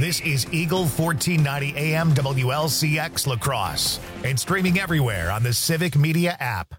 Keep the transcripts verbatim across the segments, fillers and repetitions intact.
This is Eagle fourteen ninety A M W L C X La Crosse and streaming everywhere on the Civic Media app.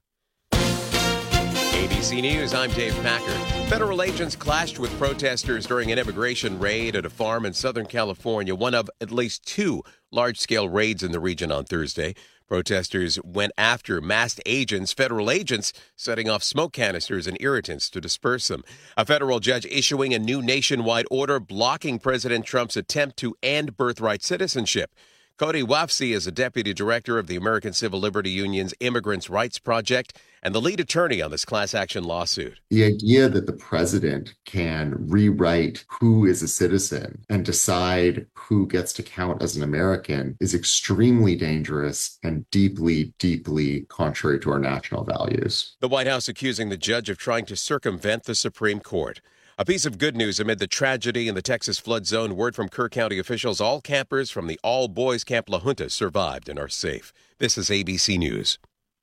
A B C News, I'm Dave Packer. Federal agents clashed with protesters during an immigration raid at a farm in Southern California, one of at least two large-scale raids in the region on Thursday. Protesters went after masked agents, federal agents, setting off smoke canisters and irritants to disperse them. A federal judge issuing a new nationwide order blocking President Trump's attempt to end birthright citizenship. Cody Wafsi is a deputy director of the American Civil Liberty Union's Immigrants' Rights Project and the lead attorney on this class action lawsuit. The idea that the president can rewrite who is a citizen and decide who gets to count as an American is extremely dangerous and deeply, deeply contrary to our national values. The White House accusing the judge of trying to circumvent the Supreme Court. A piece of good news amid the tragedy in the Texas flood zone. Word from Kerr County officials, all campers from the all-boys Camp La Junta survived and are safe. This is A B C News.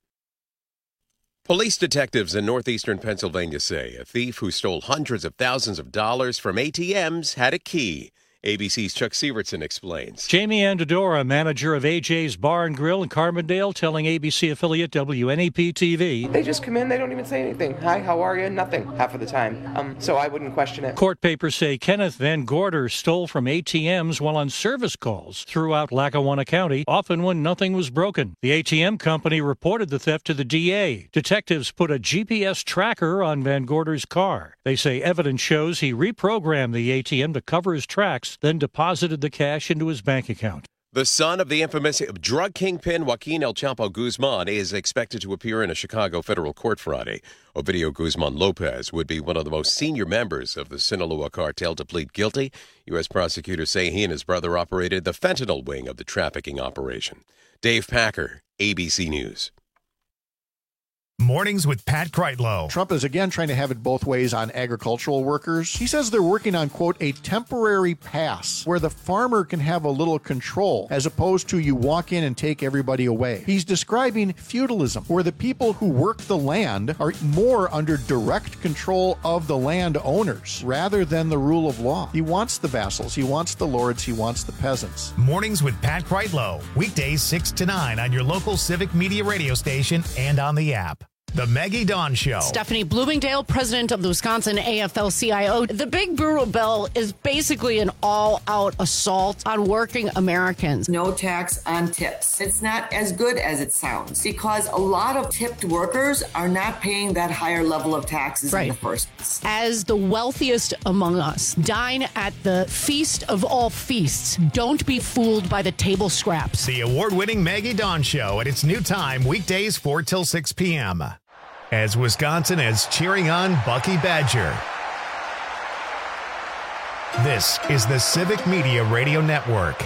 Police detectives in northeastern Pennsylvania say a thief who stole hundreds of thousands of dollars from A T Ms had a key. A B C's Chuck Sievertson explains. Jamie Andadora, manager of A J's Bar and Grill in Carbondale, telling A B C affiliate W N E P T V. They just come in, they don't even say anything. Hi, how are you? Nothing, half of the time. Um, so I wouldn't question it. Court papers say Kenneth Van Gorder stole from A T Ms while on service calls throughout Lackawanna County, often when nothing was broken. The A T M company reported the theft to the D A. Detectives put a G P S tracker on Van Gorder's car. They say evidence shows he reprogrammed the A T M to cover his tracks, then deposited the cash into his bank account. The son of the infamous drug kingpin Joaquin El Chapo Guzman is expected to appear in a Chicago federal court Friday. Ovidio Guzman Lopez would be one of the most senior members of the Sinaloa cartel to plead guilty. U S prosecutors say he and his brother operated the fentanyl wing of the trafficking operation. Dave Packer, A B C News. Mornings with Pat Kreitlow. Trump is again trying to have it both ways on agricultural workers. He says they're working on, quote, a temporary pass where the farmer can have a little control as opposed to you walk in and take everybody away. He's describing feudalism, where the people who work the land are more under direct control of the land owners rather than the rule of law. He wants the vassals, he wants the lords, he wants the peasants. Mornings with Pat Kreitlow. Weekdays six to nine on your local Civic Media radio station and on the app. The Maggie Dawn Show. Stephanie Bloomingdale, president of the Wisconsin A F L C I O. The Big Brutal Bill is basically an all-out assault on working Americans. No tax on tips. It's not as good as it sounds because a lot of tipped workers are not paying that higher level of taxes right. in the first place. As the wealthiest among us, dine at the feast of all feasts. Don't be fooled by the table scraps. The award-winning Maggie Dawn Show at its new time, weekdays four till six p.m. As Wisconsin is cheering on Bucky Badger. This is the Civic Media Radio Network.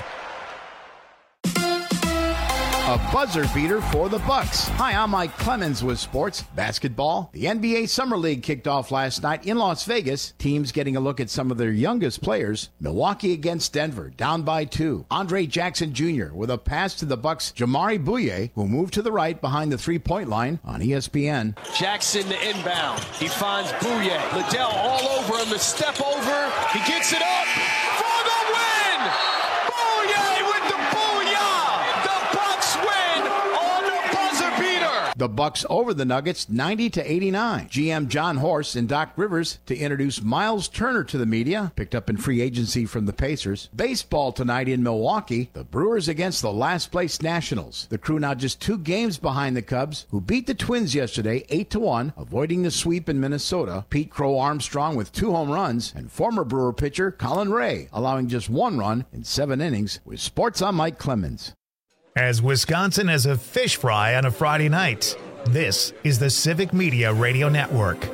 A buzzer beater for the Bucks. Hi, I'm Mike Clemens with sports basketball. The N B A Summer League kicked off last night in Las Vegas. Teams getting a look at some of their youngest players. Milwaukee against Denver, down by two. Andre Jackson Junior with a pass to the Bucks' Jamari Bouye, who moved to the right behind the three-point line on E S P N. Jackson the inbound. He finds Bouye. Liddell all over him. The step over. He gets it up for the win. Bouye with the booyah. The Bucks win on the buzzer beater. The Bucks over the Nuggets ninety to eighty-nine. G M John Horst and Doc Rivers to introduce Miles Turner to the media, picked up in free agency from the Pacers. Baseball tonight in Milwaukee. The Brewers against the last place Nationals. The Crew now just two games behind the Cubs, who beat the Twins yesterday eight to one, avoiding the sweep in Minnesota. Pete Crow Armstrong with two home runs, and former Brewer pitcher Colin Ray allowing just one run in seven innings. With sports, I'm Mike Clemens. As Wisconsin has a fish fry on a Friday night, this is the Civic Media Radio Network.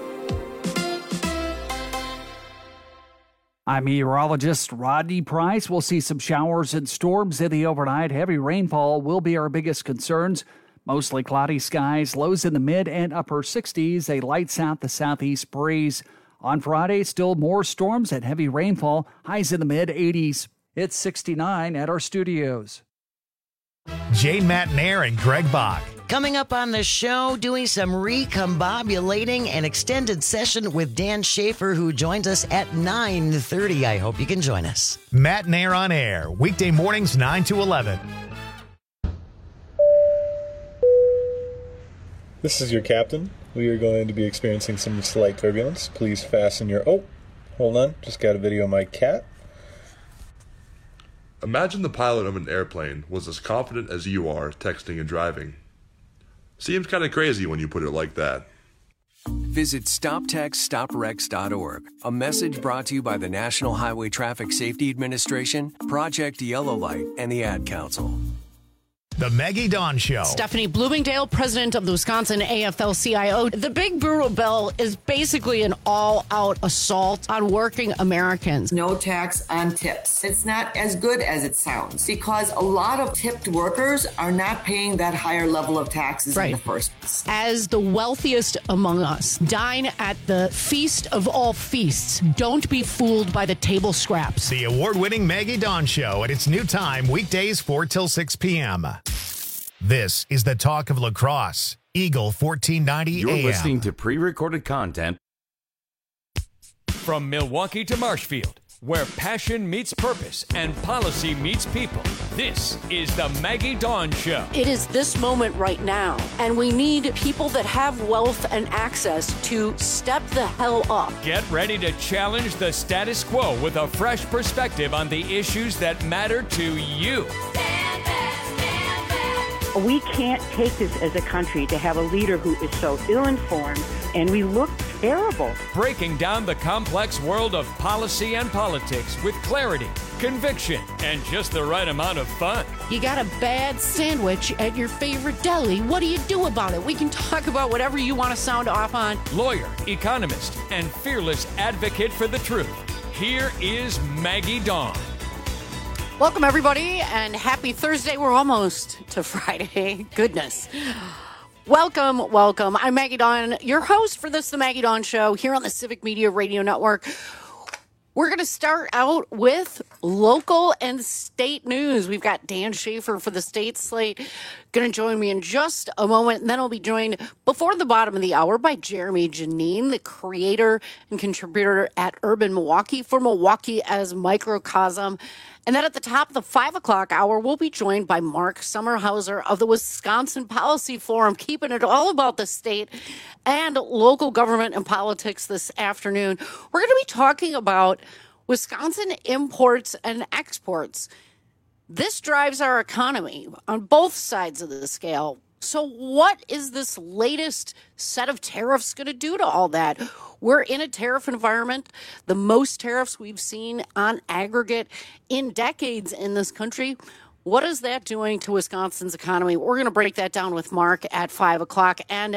I'm meteorologist Rodney Price. We'll see some showers and storms in the overnight. Heavy rainfall will be our biggest concerns. Mostly cloudy skies, lows in the mid and upper sixties, a light south to southeast breeze. On Friday, still more storms and heavy rainfall, highs in the mid eighties. It's sixty-nine at our studios. Jane Matnair and Greg Bach Coming up on the show, doing some recombobulating, an extended session with Dan Schaefer, who joins us at nine thirty. I hope you can join us. Matt and Air on Air, weekday mornings nine to eleven. This is your captain. We are going to be experiencing some slight turbulence. Please fasten your... Oh, hold on. Just got a video of my cat. Imagine the pilot of an airplane was as confident as you are texting and driving. Seems kind of crazy when you put it like that. Visit stop text stop wrecks dot org. A message brought to you by the National Highway Traffic Safety Administration, Project Yellow Light, and the Ad Council. The Maggie Dawn Show. Stephanie Bloomingdale, president of the Wisconsin A F L C I O. The Big Bureau Bill is basically an all-out assault on working Americans. No tax on tips. It's not as good as it sounds because a lot of tipped workers are not paying that higher level of taxes right. in the first place. As the wealthiest among us, dine at the feast of all feasts. Don't be fooled by the table scraps. The award-winning Maggie Dawn Show at its new time, weekdays four till six p.m. This is the talk of lacrosse. Eagle fourteen ninety You're A M. listening to pre-recorded content. From Milwaukee to Marshfield, where passion meets purpose and policy meets people, this is the Maggie Dawn Show. It is this moment right now, and we need people that have wealth and access to step the hell up. Get ready to challenge the status quo with a fresh perspective on the issues that matter to you. We can't take this as a country to have a leader who is so ill-informed, and we look terrible. Breaking down the complex world of policy and politics with clarity, conviction, and just the right amount of fun. You got a bad sandwich at your favorite deli. What do you do about it? We can talk about whatever you want to sound off on. Lawyer, economist, and fearless advocate for the truth. Here is Maggie Dawn. Welcome, everybody, and happy Thursday. We're almost to Friday. Goodness. Welcome, welcome. I'm Maggie Dawn, your host for this, The Maggie Dawn Show, here on the Civic Media Radio Network. We're going to start out with local and state news. We've got Dan Schaefer for the state slate going to join me in just a moment. And then I'll be joined before the bottom of the hour by Jeremy Janine, the creator and contributor at Urban Milwaukee for Milwaukee as Microcosm. And then at the top of the five o'clock hour, we'll be joined by Mark Sommerhauser of the Wisconsin Policy Forum, keeping it all about the state and local government and politics this afternoon. We're going to be talking about Wisconsin imports and exports. This drives our economy on both sides of the scale. So what is this latest set of tariffs going to do to all that? We're in a tariff environment, the most tariffs we've seen on aggregate in decades in this country. What is that doing to Wisconsin's economy? We're going to break that down with Mark at five o'clock. And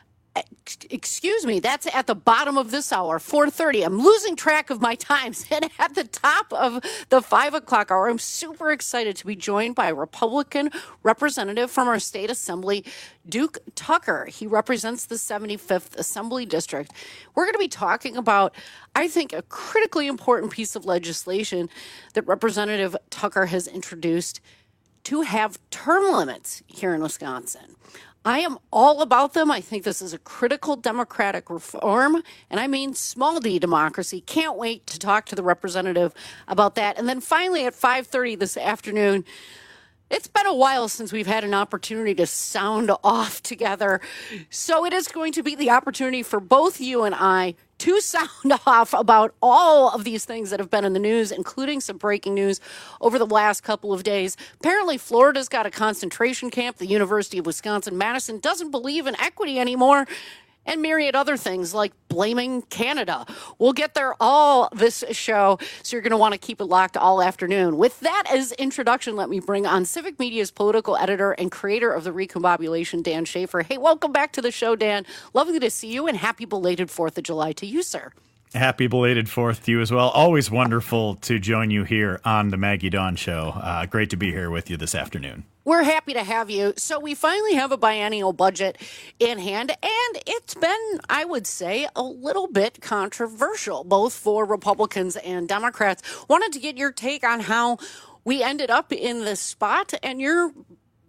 excuse me, that's at the bottom of this hour, four thirty. I'm losing track of my times. And at the top of the five o'clock hour, I'm super excited to be joined by a Republican representative from our state assembly, Duke Tucker. He represents the seventy-fifth Assembly District. We're going to be talking about, I think, a critically important piece of legislation that Representative Tucker has introduced to have term limits here in Wisconsin. I am all about them. I think this is a critical democratic reform, and I mean small d democracy. Can't wait to talk to the representative about that. And then finally at five thirty this afternoon, it's been a while since we've had an opportunity to sound off together. So it is going to be the opportunity for both you and I to sound off about all of these things that have been in the news, including some breaking news over the last couple of days. Apparently, Florida's got a concentration camp. The University of Wisconsin-Madison doesn't believe in equity anymore, and myriad other things like blaming Canada. We'll get there all this show, so you're going to want to keep it locked all afternoon. With that as introduction, let me bring on Civic Media's political editor and creator of the Recombobulation, Dan Schaefer. Hey, welcome back to the show, Dan. Lovely to see you, and happy belated fourth of July to you, sir. Happy belated fourth to you as well. Always wonderful to join you here on the Maggie Dawn Show. Uh, great to be here with you this afternoon. We're happy to have you. So we finally have a biennial budget in hand, and it's been, I would say, a little bit controversial, both for Republicans and Democrats. Wanted to get your take on how we ended up in this spot and your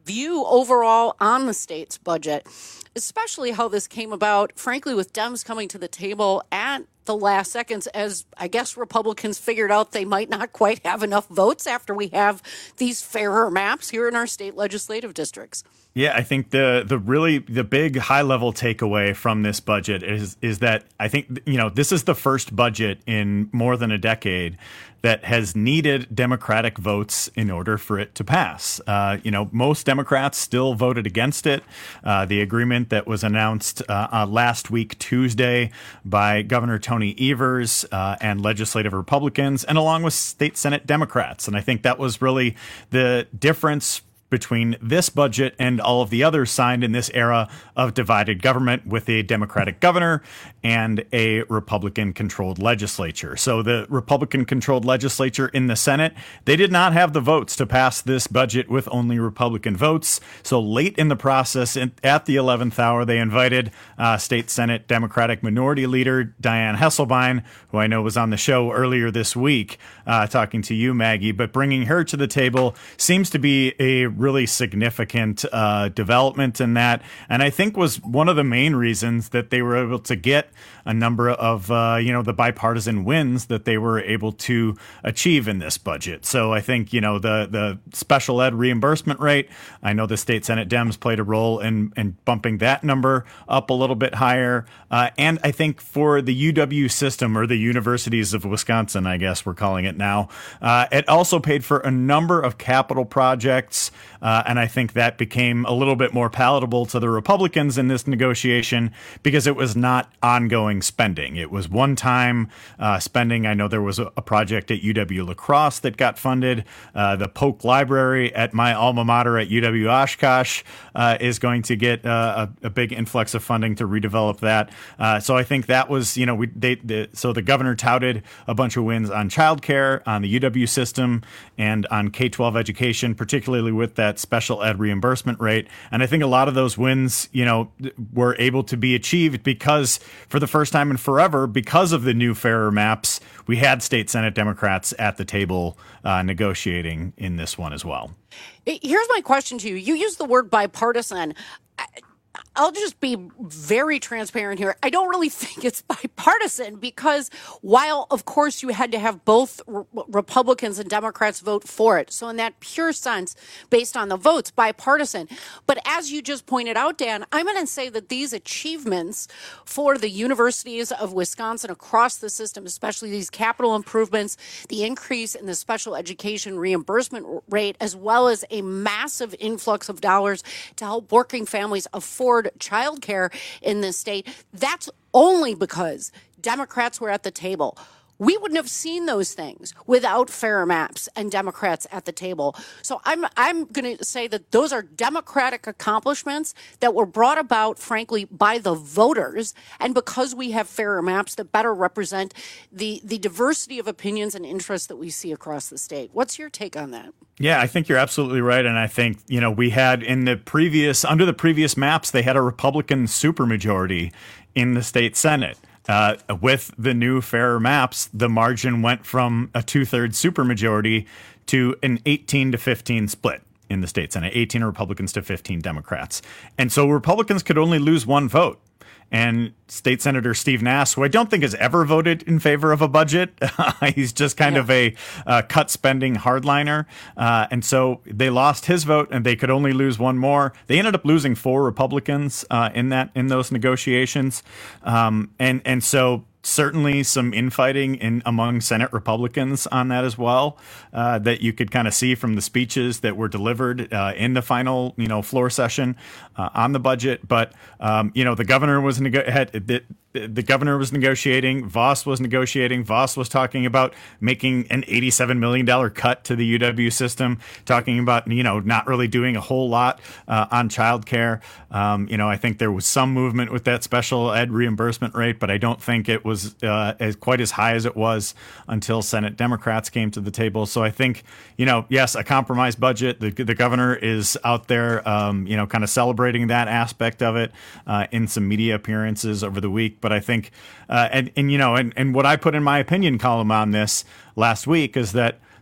view overall on the state's budget, especially how this came about, frankly, with Dems coming to the table at the last seconds, as I guess Republicans figured out they might not quite have enough votes after we have these fairer maps here in our state legislative districts. Yeah, I think the the really the big high level takeaway from this budget is is that I think, you know, this is the first budget in more than a decade that has needed Democratic votes in order for it to pass. Uh, you know, most Democrats still voted against it. Uh, the agreement that was announced uh, uh, last week, Tuesday, by Governor Tony Evers uh, and legislative Republicans, and along with state Senate Democrats. And I think that was really the difference between this budget and all of the others signed in this era of divided government with a Democratic governor and a Republican-controlled legislature. So the Republican-controlled legislature in the Senate, they did not have the votes to pass this budget with only Republican votes. So late in the process, at the eleventh hour, they invited uh, State Senate Democratic Minority Leader Dianne Hesselbein, who I know was on the show earlier this week, uh, talking to you, Maggie, but bringing her to the table seems to be a really significant uh, development in that, and I think was one of the main reasons that they were able to get a number of uh, you know the bipartisan wins that they were able to achieve in this budget. So I think, you know, the the special ed reimbursement rate, I know the state Senate Dems played a role in, in bumping that number up a little bit higher, uh, and I think for the U W system, or the Universities of Wisconsin, I guess we're calling it now, uh, it also paid for a number of capital projects. Uh, and I think that became a little bit more palatable to the Republicans in this negotiation because it was not ongoing spending. It was one-time uh, spending. I know there was a, a project at U W La Crosse that got funded. Uh, the Polk Library at my alma mater at U W Oshkosh uh, is going to get uh, a, a big influx of funding to redevelop that. Uh, so I think that was, you know, we they, the, so the governor touted a bunch of wins on childcare, on the U W system, and on K twelve education, particularly with that special ed reimbursement rate. And I think a lot of those wins, you know, were able to be achieved because for the first time in forever, because of the new fairer maps, we had state Senate Democrats at the table uh, negotiating in this one as well. Here's my question to you. You used the word bipartisan. I- I'll just be very transparent here. I don't really think it's bipartisan because while, of course, you had to have both re- Republicans and Democrats vote for it. So in that pure sense, based on the votes, bipartisan. But as you just pointed out, Dan, I'm going to say that these achievements for the universities of Wisconsin across the system, especially these capital improvements, the increase in the special education reimbursement rate, as well as a massive influx of dollars to help working families afford childcare in this state, that's only because Democrats were at the table. We wouldn't have seen those things without fairer maps and Democrats at the table. So I'm I'm going to say that those are Democratic accomplishments that were brought about, frankly, by the voters, and because we have fairer maps that better represent the the diversity of opinions and interests that we see across the state. What's your take on that? Yeah, I think you're absolutely right. And I think, you know, we had in the previous, under the previous maps, they had a Republican supermajority in the state Senate. Uh, with the new fairer maps, the margin went from a two-thirds supermajority to an eighteen to fifteen split in the state Senate, eighteen Republicans to fifteen Democrats. And so Republicans could only lose one vote. And State Senator Steve Nass, who I don't think has ever voted in favor of a budget, he's just kind yeah. of a uh, cut spending hardliner. Uh, and so they lost his vote and they could only lose one more. They ended up losing four Republicans uh, in that in those negotiations. Um, and, and so certainly some infighting in among Senate Republicans on that as well, uh, that you could kind of see from the speeches that were delivered uh, in the final, you know, floor session uh, on the budget. But, um, you know, the governor was nego- had, the, the governor was negotiating. Voss was negotiating. Voss was talking about making an eighty-seven million dollars cut to the U W system, talking about, you know, not really doing a whole lot uh, on childcare. Um, you know, I think there was some movement with that special ed reimbursement rate, but I don't think it was uh, as quite as high as it was until Senate Democrats came to the table. So I think, you know, yes, a compromise budget. The, the governor is out there, um, you know, kind of celebrating that aspect of it uh, in some media appearances over the week. But I think, uh, and, and you know, and, and what I put in my opinion column on this last week is that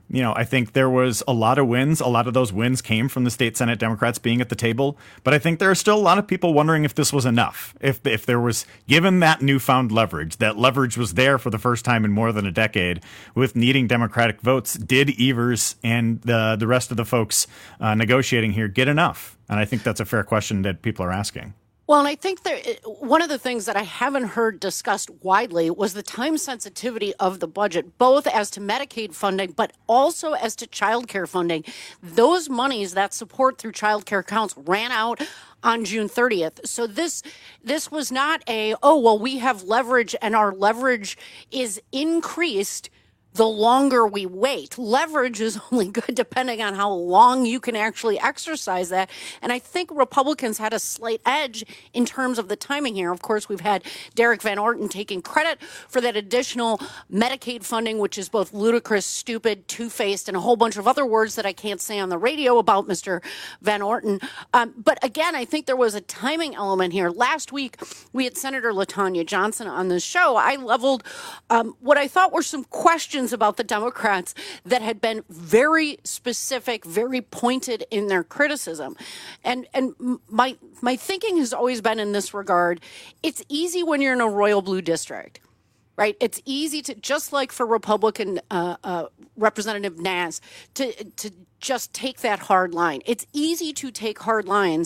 You know, I think there was a lot of wins. A lot of those wins came from the state Senate Democrats being at the table. But I think there are still a lot of people wondering if this was enough. If if there was, given that newfound leverage, that leverage was there for the first time in more than a decade with needing Democratic votes, did Evers and the, the rest of the folks uh, negotiating here get enough? And I think that's a fair question that people are asking. Well, and I think that one of the things that I haven't heard discussed widely was the time sensitivity of the budget, both as to Medicaid funding, but also as to child care funding. Those monies that support through child care accounts ran out on June thirtieth. So this this was not a, oh, well, we have leverage and our leverage is increased the longer we wait. Leverage is only good depending on how long you can actually exercise that. And I think Republicans had a slight edge in terms of the timing here. Of course, we've had Derek Van Orten taking credit for that additional Medicaid funding, which is both ludicrous, stupid, two-faced, and a whole bunch of other words that I can't say on the radio about Mister Van Orten. Um, but again, I think there was a timing element here. Last week, we had Senator LaTanya Johnson on this show. I leveled um, what I thought were some questions about the Democrats that had been very specific, very pointed in their criticism. And and my my thinking has always been in this regard, it's easy when you're in a royal blue district, right? It's easy to, just like for Republican uh, uh, Representative Naz, to, to just take that hard line. It's easy to take hard lines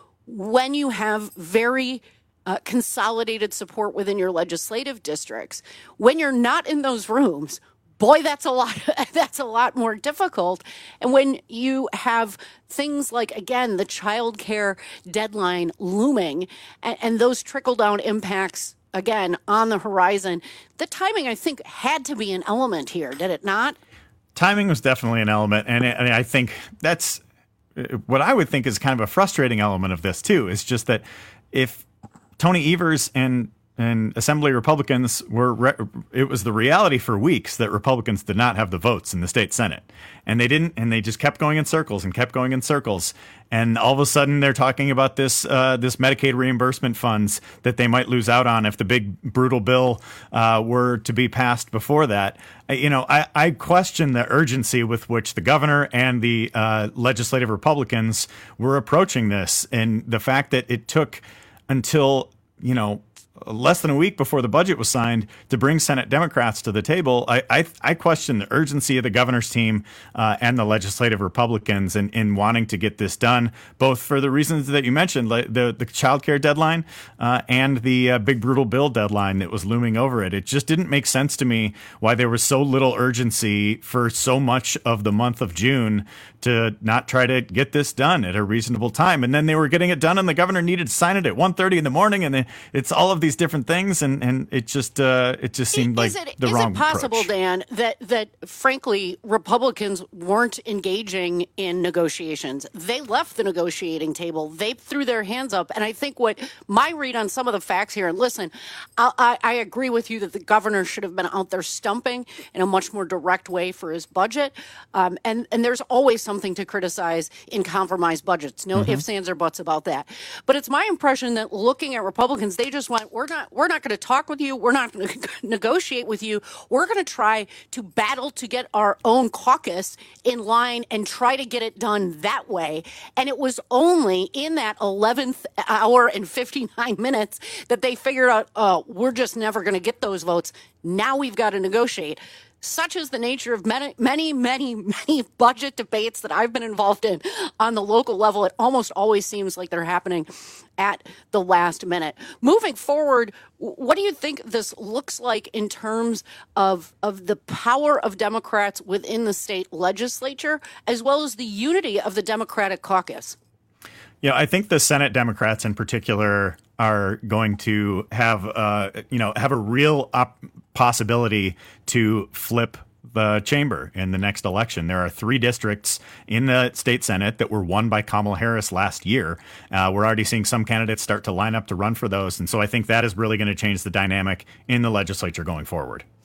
when you have very Uh, consolidated support within your legislative districts. When you're not in those rooms, boy, that's a lot. That's a lot more difficult. And when you have things like, again, the child care deadline looming, and, and those trickle down impacts again on the horizon, the timing, I think, had to be an element here. Did it not? Timing was definitely an element, and, and I think that's what I would think is kind of a frustrating element of this too. Is just that if Tony Evers and and Assembly Republicans were, re- it was the reality for weeks that Republicans did not have the votes in the state Senate. And they didn't, and they just kept going in circles and kept going in circles. And all of a sudden they're talking about this, uh, this Medicaid reimbursement funds that they might lose out on if the big brutal bill uh, were to be passed before that. You know, I, I question the urgency with which the governor and the uh, legislative Republicans were approaching this. And the fact that it took until, you know, less than a week before the budget was signed to bring Senate Democrats to the table, I I, I question the urgency of the governor's team uh, and the legislative Republicans in, in wanting to get this done, both for the reasons that you mentioned, like the, the child care deadline uh, and the uh, big brutal bill deadline that was looming over it. It just didn't make sense to me why there was so little urgency for so much of the month of June to not try to get this done at a reasonable time. And then they were getting it done and the governor needed to sign it at one thirty in the morning. And it's all of these different things. And, and it just uh, it just seemed is like it, the is wrong it possible, approach. Dan, that, that frankly, Republicans weren't engaging in negotiations? They left the negotiating table. They threw their hands up. And I think what my read on some of the facts here, and listen, I, I, I agree with you that the governor should have been out there stumping in a much more direct way for his budget. Um, and, and there's always something to criticize in compromised budgets. No mm-hmm. ifs, ands, or buts about that. But it's my impression that looking at Republicans, they just went, we're not, we're not going to talk with you. We're not going to negotiate with you. We're going to try to battle to get our own caucus in line and try to get it done that way. And it was only in that eleventh hour and fifty-nine minutes that they figured out, oh, we're just never going to get those votes. Now we've got to negotiate. Such is the nature of many, many, many, many budget debates that I've been involved in on the local level. It almost always seems like they're happening at the last minute. Moving forward, what do you think this looks like in terms of, of the power of Democrats within the state legislature, as well as the unity of the Democratic caucus? Yeah, I think the Senate Democrats in particular are going to have, uh, you know, have a real op- possibility to flip the chamber in the next election. There are three districts in the state Senate that were won by Kamala Harris last year. Uh, we're already seeing some candidates start to line up to run for those. And so I think that is really going to change the dynamic in the legislature going forward.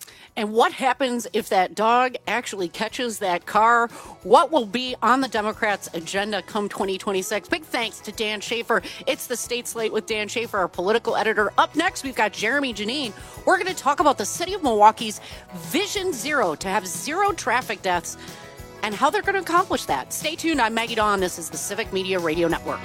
And what happens if that dog actually catches that car? What will be on the Democrats' agenda come twenty twenty-six? Big thanks to Dan Schaefer. It's the State Slate with Dan Schaefer, our political editor. Up next, we've got Jeremy Janine. We're going to talk about the city of Milwaukee's Vision Zero to have zero traffic deaths and how they're going to accomplish that. Stay tuned. I'm Maggie Dawn. This is the Civic Media Radio Network.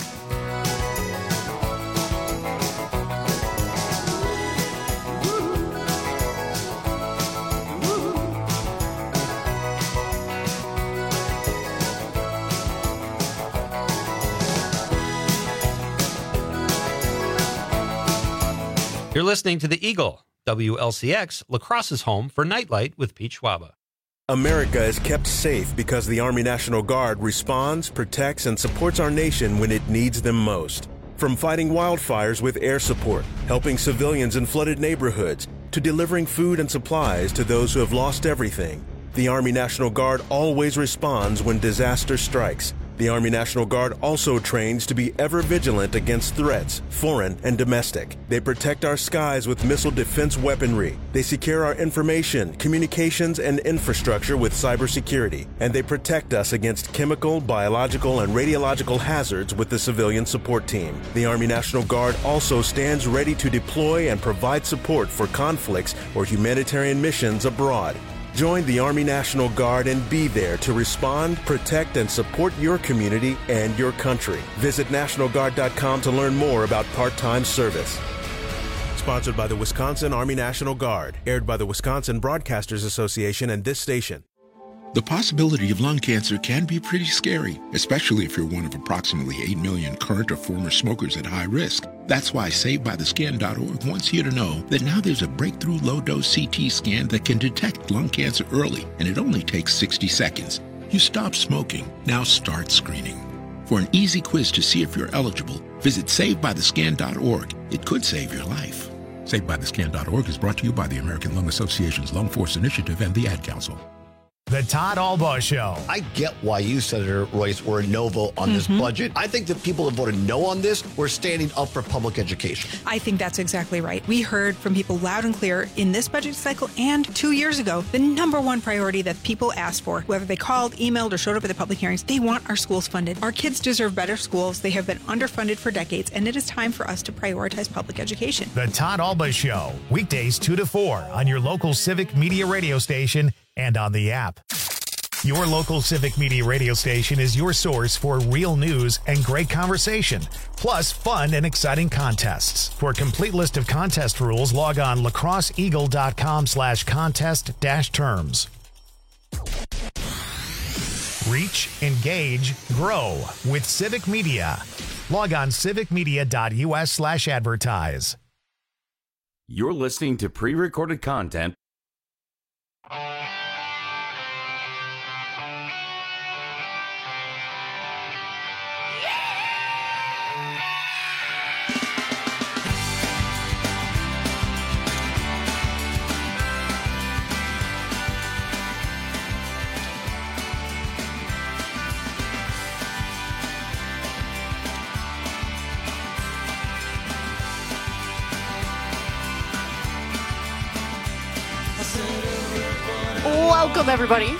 You're listening to The Eagle, W L C X, La Crosse's home for Nightlight with Pete Schwaba. America is kept safe because the Army National Guard responds, protects, and supports our nation when it needs them most. From fighting wildfires with air support, helping civilians in flooded neighborhoods, to delivering food and supplies to those who have lost everything, the Army National Guard always responds when disaster strikes. The Army National Guard also trains to be ever vigilant against threats, foreign and domestic. They protect our skies with missile defense weaponry. They secure our information, communications, and infrastructure with cybersecurity. And they protect us against chemical, biological, and radiological hazards with the civilian support team. The Army National Guard also stands ready to deploy and provide support for conflicts or humanitarian missions abroad. Join the Army National Guard and be there to respond, protect, and support your community and your country. Visit National Guard dot com to learn more about part-time service. Sponsored by the Wisconsin Army National Guard. Aired by the Wisconsin Broadcasters Association and this station. The possibility of lung cancer can be pretty scary, especially if you're one of approximately eight million current or former smokers at high risk. That's why Saved By The Skin dot org wants you to know that now there's a breakthrough low-dose C T scan that can detect lung cancer early, and it only takes sixty seconds. You stop smoking, now start screening. For an easy quiz to see if you're eligible, visit Saved By The Skin dot org. It could save your life. Saved By The Skin dot org is brought to you by the American Lung Association's Lung Force Initiative and the Ad Council. The Todd Albaugh Show. I get why you, Senator Royce, were a no vote on mm-hmm. this budget. I think the people that voted no on this were standing up for public education. I think that's exactly right. We heard from people loud and clear in this budget cycle and two years ago, the number one priority that people asked for, whether they called, emailed, or showed up at the public hearings, they want our schools funded. Our kids deserve better schools. They have been underfunded for decades, and it is time for us to prioritize public education. The Todd Albaugh Show, weekdays two to four on your local Civic Media radio station and on the app. Your local Civic Media radio station is your source for real news and great conversation, plus fun and exciting contests. For a complete list of contest rules, log on lacrosse eagle dot com slash contest dash terms. Reach, engage, grow with Civic Media. Log on civic media dot u s slash advertise. You're listening to pre-recorded content. Welcome, everybody.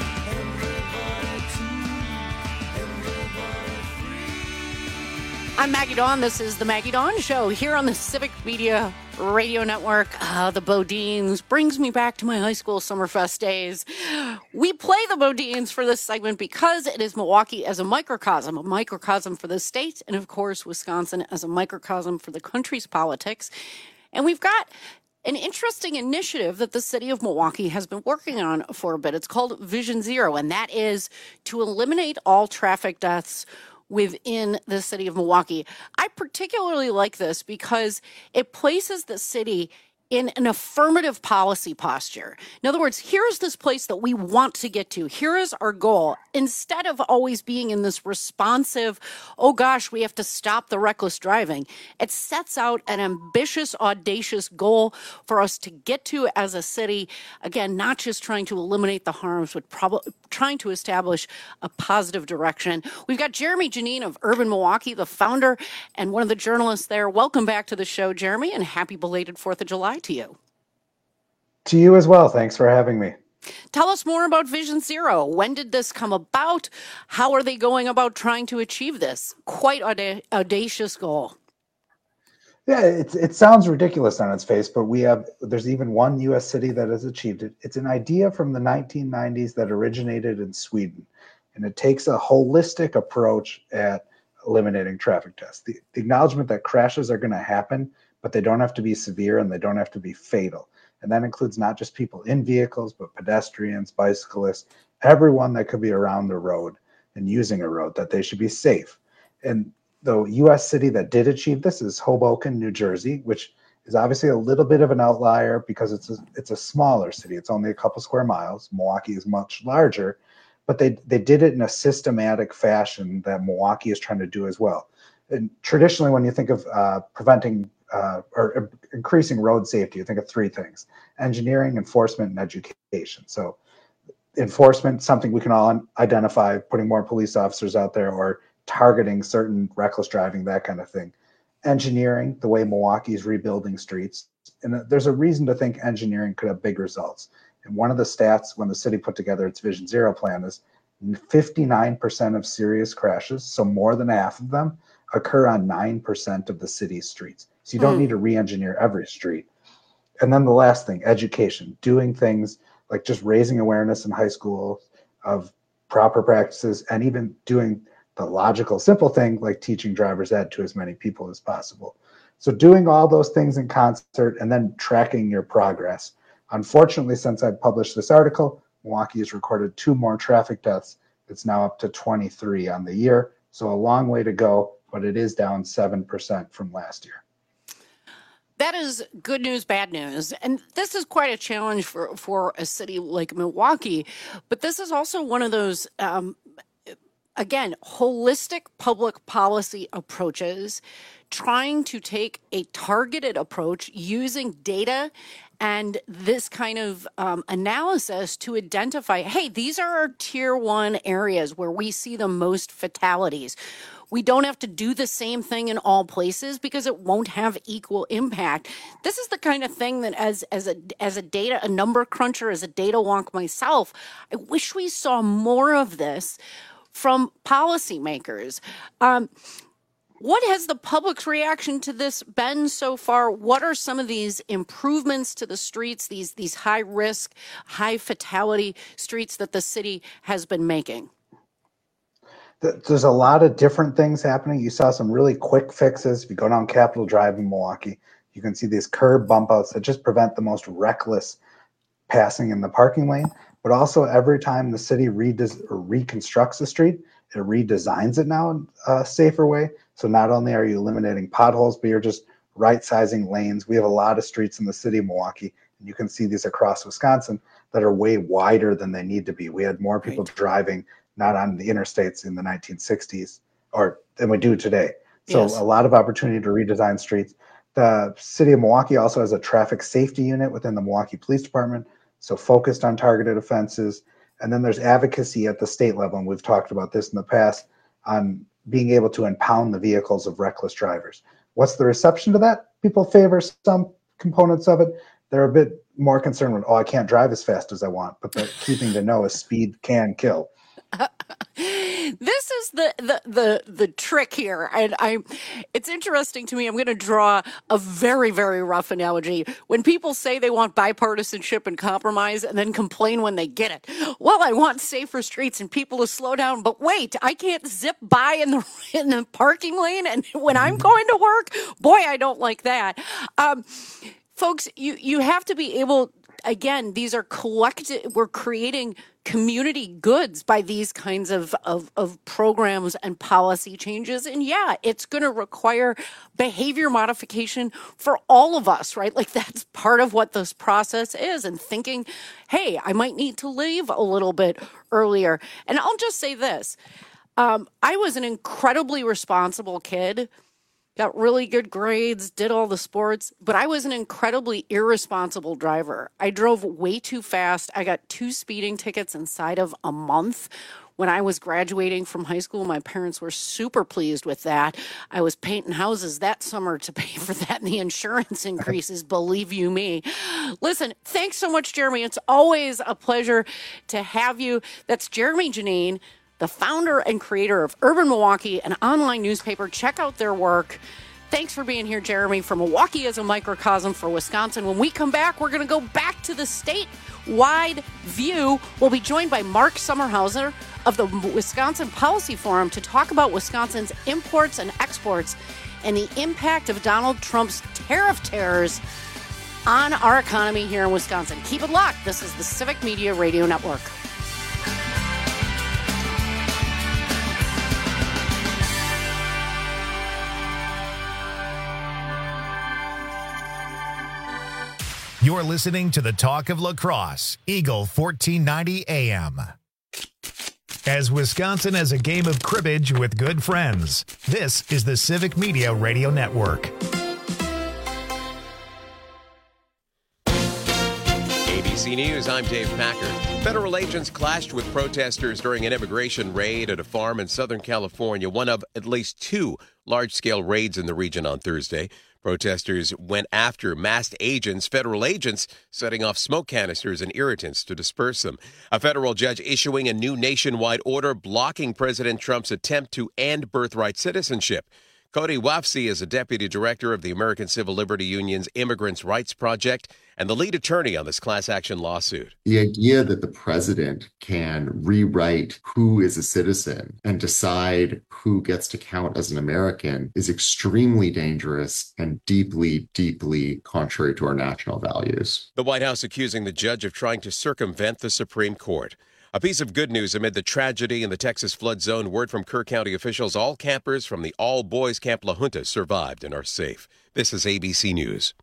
I'm Maggie Dawn. This is the Maggie Dawn Show here on the Civic Media Radio Network. Uh, the Bodines brings me back to my high school Summerfest days. We play the Bodines for this segment because it is Milwaukee as a microcosm, a microcosm for the state, and of course, Wisconsin as a microcosm for the country's politics. And we've got an interesting initiative that the city of Milwaukee has been working on for a bit. It's called Vision Zero, and that is to eliminate all traffic deaths within the city of Milwaukee. I particularly like this because it places the city in an affirmative policy posture. In other words, here's this place that we want to get to. Here is our goal. Instead of always being in this responsive, oh gosh, we have to stop the reckless driving, it sets out an ambitious, audacious goal for us to get to as a city. Again, not just trying to eliminate the harms, but prob- trying to establish a positive direction. We've got Jeremy Janine of Urban Milwaukee, the founder and one of the journalists there. Welcome back to the show, Jeremy, and happy belated fourth of July to you. To you as well. Thanks for having me. Tell us more about Vision Zero. When did this come about? How are they going about trying to achieve this quite auda- audacious goal? Yeah, it, it sounds ridiculous on its face, but we have, there's even one U S city that has achieved it. It's an idea from the nineteen nineties that originated in Sweden, and it takes a holistic approach at eliminating traffic deaths. The, the acknowledgement that crashes are going to happen, but they don't have to be severe and they don't have to be fatal. And that includes not just people in vehicles, but pedestrians, bicyclists, everyone that could be around the road and using a road, that they should be safe. And the U S city that did achieve this is Hoboken, New Jersey, which is obviously a little bit of an outlier because it's a, it's a smaller city. It's only a couple square miles. Milwaukee is much larger, but they, they did it in a systematic fashion that Milwaukee is trying to do as well. And traditionally, when you think of uh, preventing uh, or increasing road safety, you think of three things: engineering, enforcement, and education. So enforcement, something we can all identify, putting more police officers out there or targeting certain reckless driving, that kind of thing. Engineering, the way Milwaukee is rebuilding streets. And there's a reason to think engineering could have big results. And one of the stats when the city put together its Vision Zero plan is fifty-nine percent of serious crashes, so more than half of them, occur on nine percent of the city's streets. So you don't Hmm. need to re-engineer every street. And then the last thing, education, doing things like just raising awareness in high school of proper practices, and even doing the logical, simple thing like teaching driver's ed to as many people as possible. So doing all those things in concert and then tracking your progress. Unfortunately, since I published this article, Milwaukee has recorded two more traffic deaths. It's now up to twenty-three on the year. So a long way to go, but it is down seven percent from last year. That is good news, bad news. And this is quite a challenge for, for a city like Milwaukee. But this is also one of those, um, again, holistic public policy approaches, trying to take a targeted approach using data and this kind of um, analysis to identify, hey, these are our tier one areas where we see the most fatalities. We don't have to do the same thing in all places because it won't have equal impact. This is the kind of thing that as as a as a data, a number cruncher, as a data wonk myself, I wish we saw more of this from policymakers. Um, what has the public's reaction to this been so far? What are some of these improvements to the streets, these these high risk, high fatality streets that the city has been making? There's a lot of different things happening. You saw some really quick fixes. If you go down Capitol Drive in Milwaukee, you can see these curb bump outs that just prevent the most reckless passing in the parking lane. But also every time the city redes- or reconstructs a street, it redesigns it now in a safer way. So not only are you eliminating potholes, but you're just right-sizing lanes. We have a lot of streets in the city of Milwaukee, and you can see these across Wisconsin, that are way wider than they need to be. We had more people right. driving not on the interstates in the nineteen sixties or than we do today. So yes. a lot of opportunity to redesign streets. The city of Milwaukee also has a traffic safety unit within the Milwaukee Police Department, so focused on targeted offenses. And then there's advocacy at the state level, and we've talked about this in the past, on being able to impound the vehicles of reckless drivers. What's the reception to that? People favor some components of it. They're a bit more concerned with, oh, I can't drive as fast as I want. But the key thing to know is speed can kill. This is the, the the the trick here, and I it's interesting to me. I'm going to draw a very very rough analogy. When people say they want bipartisanship and compromise and then complain when they get it, well, I want safer streets and people to slow down, but wait, I can't zip by in the in the parking lane, and when I'm going to work, boy, I don't like that. Um, folks, you you have to be able. Again, these are collective. We're creating community goods by these kinds of, of, of programs and policy changes. And yeah, it's going to require behavior modification for all of us, right? Like that's part of what this process is, and thinking, hey, I might need to leave a little bit earlier. And I'll just say this. Um, I was an incredibly responsible kid. Got really good grades, did all the sports, but I was an incredibly irresponsible driver. I drove way too fast. I got two speeding tickets inside of a month. when I was graduating from high school, my parents were super pleased with that. I was painting houses that summer to pay for that and the insurance increases, believe you me. Listen, thanks so much, Jeremy. It's always a pleasure to have you. That's Jeremy Janine, the founder and creator of Urban Milwaukee, an online newspaper. Check out their work. Thanks for being here, Jeremy, from Milwaukee as a microcosm for Wisconsin. When we come back, we're going to go back to the statewide view. We'll be joined by Mark Sommerhauser of the Wisconsin Policy Forum to talk about Wisconsin's imports and exports and the impact of Donald Trump's tariff terrors on our economy here in Wisconsin. Keep it locked. This is the Civic Media Radio Network. You're listening to the Talk of Lacrosse, Eagle fourteen ninety A M. As Wisconsin has a game of cribbage with good friends, this is the Civic Media Radio Network. A B C News, I'm Dave Packard. Federal agents clashed with protesters during an immigration raid at a farm in Southern California, one of at least two large-scale raids in the region on Thursday. Protesters went after masked agents, federal agents, setting off smoke canisters and irritants to disperse them. A federal judge issuing a new nationwide order blocking President Trump's attempt to end birthright citizenship. Cody Wafsi is a deputy director of the American Civil Liberty Union's Immigrants' Rights Project and the lead attorney on this class action lawsuit. The idea that the president can rewrite who is a citizen and decide who gets to count as an American is extremely dangerous and deeply, deeply contrary to our national values. The White House accusing the judge of trying to circumvent the Supreme Court. A piece of good news amid the tragedy in the Texas flood zone. Word from Kerr County officials, all campers from the all-boys Camp La Junta survived and are safe. This is A B C News.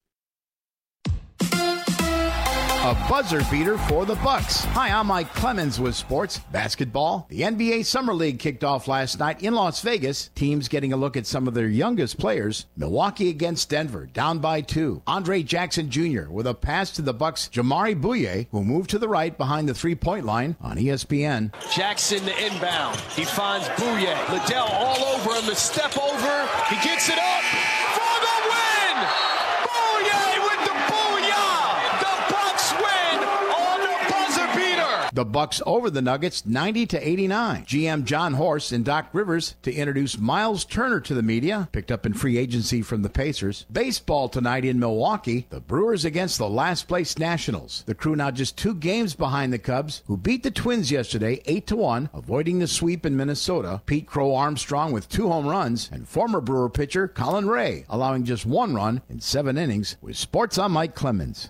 A buzzer beater for the Bucks. Hi, I'm Mike Clemens with sports. Basketball. The N B A Summer League kicked off last night in Las Vegas. Teams getting a look at some of their youngest players. Milwaukee against Denver, down by two. Andre Jackson Junior with a pass to the Bucks' Jamari Bouye, who moved to the right behind the three-point line on E S P N. Jackson the inbound. He finds Bouye. Liddell all over him. The step over. He gets it up for the win. Bouye with the booyah. The Bucks win on the buzzer beater. The Bucks over the Nuggets ninety to eighty-nine. G M John Horst and Doc Rivers to introduce Miles Turner to the media, picked up in free agency from the Pacers. Baseball tonight in Milwaukee. The Brewers against the last place Nationals. The Crew now just two games behind the Cubs, who beat the Twins yesterday eight to one, avoiding the sweep in Minnesota. Pete Crow Armstrong with two home runs, and former Brewer pitcher Colin Ray allowing just one run in seven innings. With sports, I'm Mike Clemens.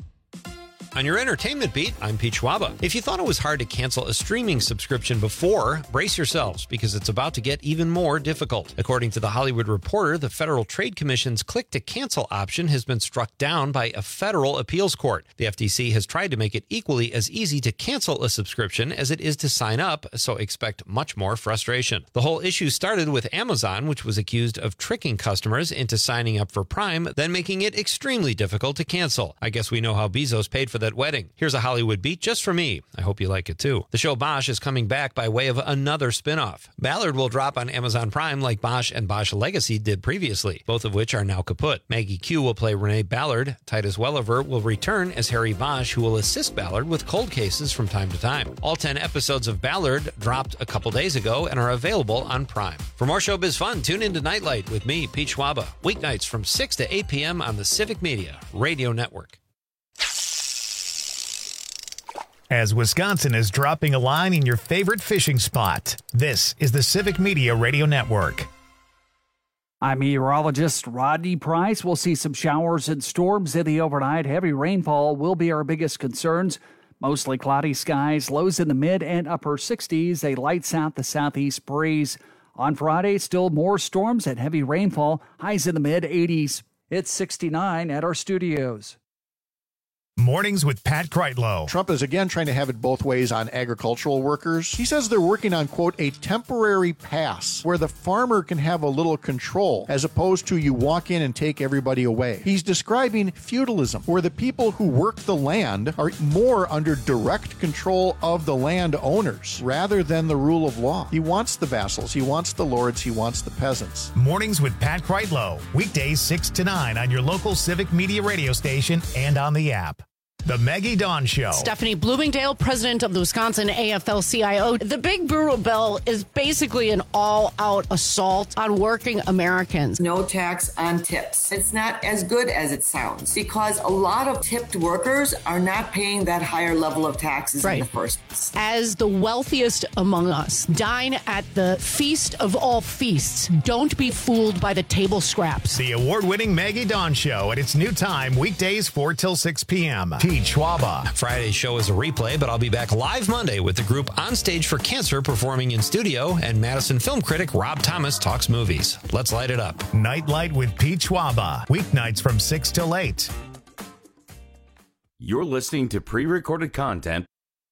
On your entertainment beat, I'm Pete Schwaba. If you thought it was hard to cancel a streaming subscription before, brace yourselves because it's about to get even more difficult. According to The Hollywood Reporter, the Federal Trade Commission's click-to-cancel option has been struck down by a federal appeals court. The F T C has tried to make it equally as easy to cancel a subscription as it is to sign up, so expect much more frustration. The whole issue started with Amazon, which was accused of tricking customers into signing up for Prime, then making it extremely difficult to cancel. I guess we know how Bezos paid for that wedding. Here's a Hollywood beat just for me. I hope you like it too. The show Bosch is coming back by way of another spin-off. Ballard will drop on Amazon Prime like Bosch and Bosch Legacy did previously, both of which are now kaput. Maggie Q will play Renee Ballard. Titus Welliver will return as Harry Bosch, who will assist Ballard with cold cases from time to time. All ten episodes of Ballard dropped a couple days ago and are available on Prime. For more showbiz fun, tune in to Nightlight with me, Pete Schwaba, weeknights from six to eight p.m. on the Civic Media Radio Network. As Wisconsin is dropping a line in your favorite fishing spot, this is the Civic Media Radio Network. I'm meteorologist Rodney Price. We'll see some showers and storms in the overnight. Heavy rainfall will be our biggest concerns. Mostly cloudy skies, lows in the mid and upper sixties, a light south to southeast breeze. On Friday, still more storms and heavy rainfall, highs in the mid eighties. It's sixty-nine at our studios. Mornings with Pat Kreitlow. Trump is again trying to have it both ways on agricultural workers. He says they're working on, quote, a temporary pass where the farmer can have a little control as opposed to you walk in and take everybody away. He's describing feudalism, where the people who work the land are more under direct control of the landowners rather than the rule of law. He wants the vassals, he wants the lords, he wants the peasants. Mornings with Pat Kreitlow. Weekdays six to nine on your local Civic Media radio station and on the app. The Maggie Dawn Show. Stephanie Bloomingdale, president of the Wisconsin A F L C I O. The big brutal bill is basically an all-out assault on working Americans. No tax on tips. It's not as good as it sounds because a lot of tipped workers are not paying that higher level of taxes right. in the first place. As the wealthiest among us, dine at the feast of all feasts. Don't be fooled by the table scraps. The award-winning Maggie Dawn Show at its new time, weekdays four till six p.m. Pete Schwaba. Friday's show is a replay, but I'll be back live Monday with the group On Stage for Cancer performing in studio, and Madison film critic Rob Thomas talks movies. Let's light it up. Nightlight with Pete Schwaba. Weeknights from six till eight. You're listening to pre-recorded content.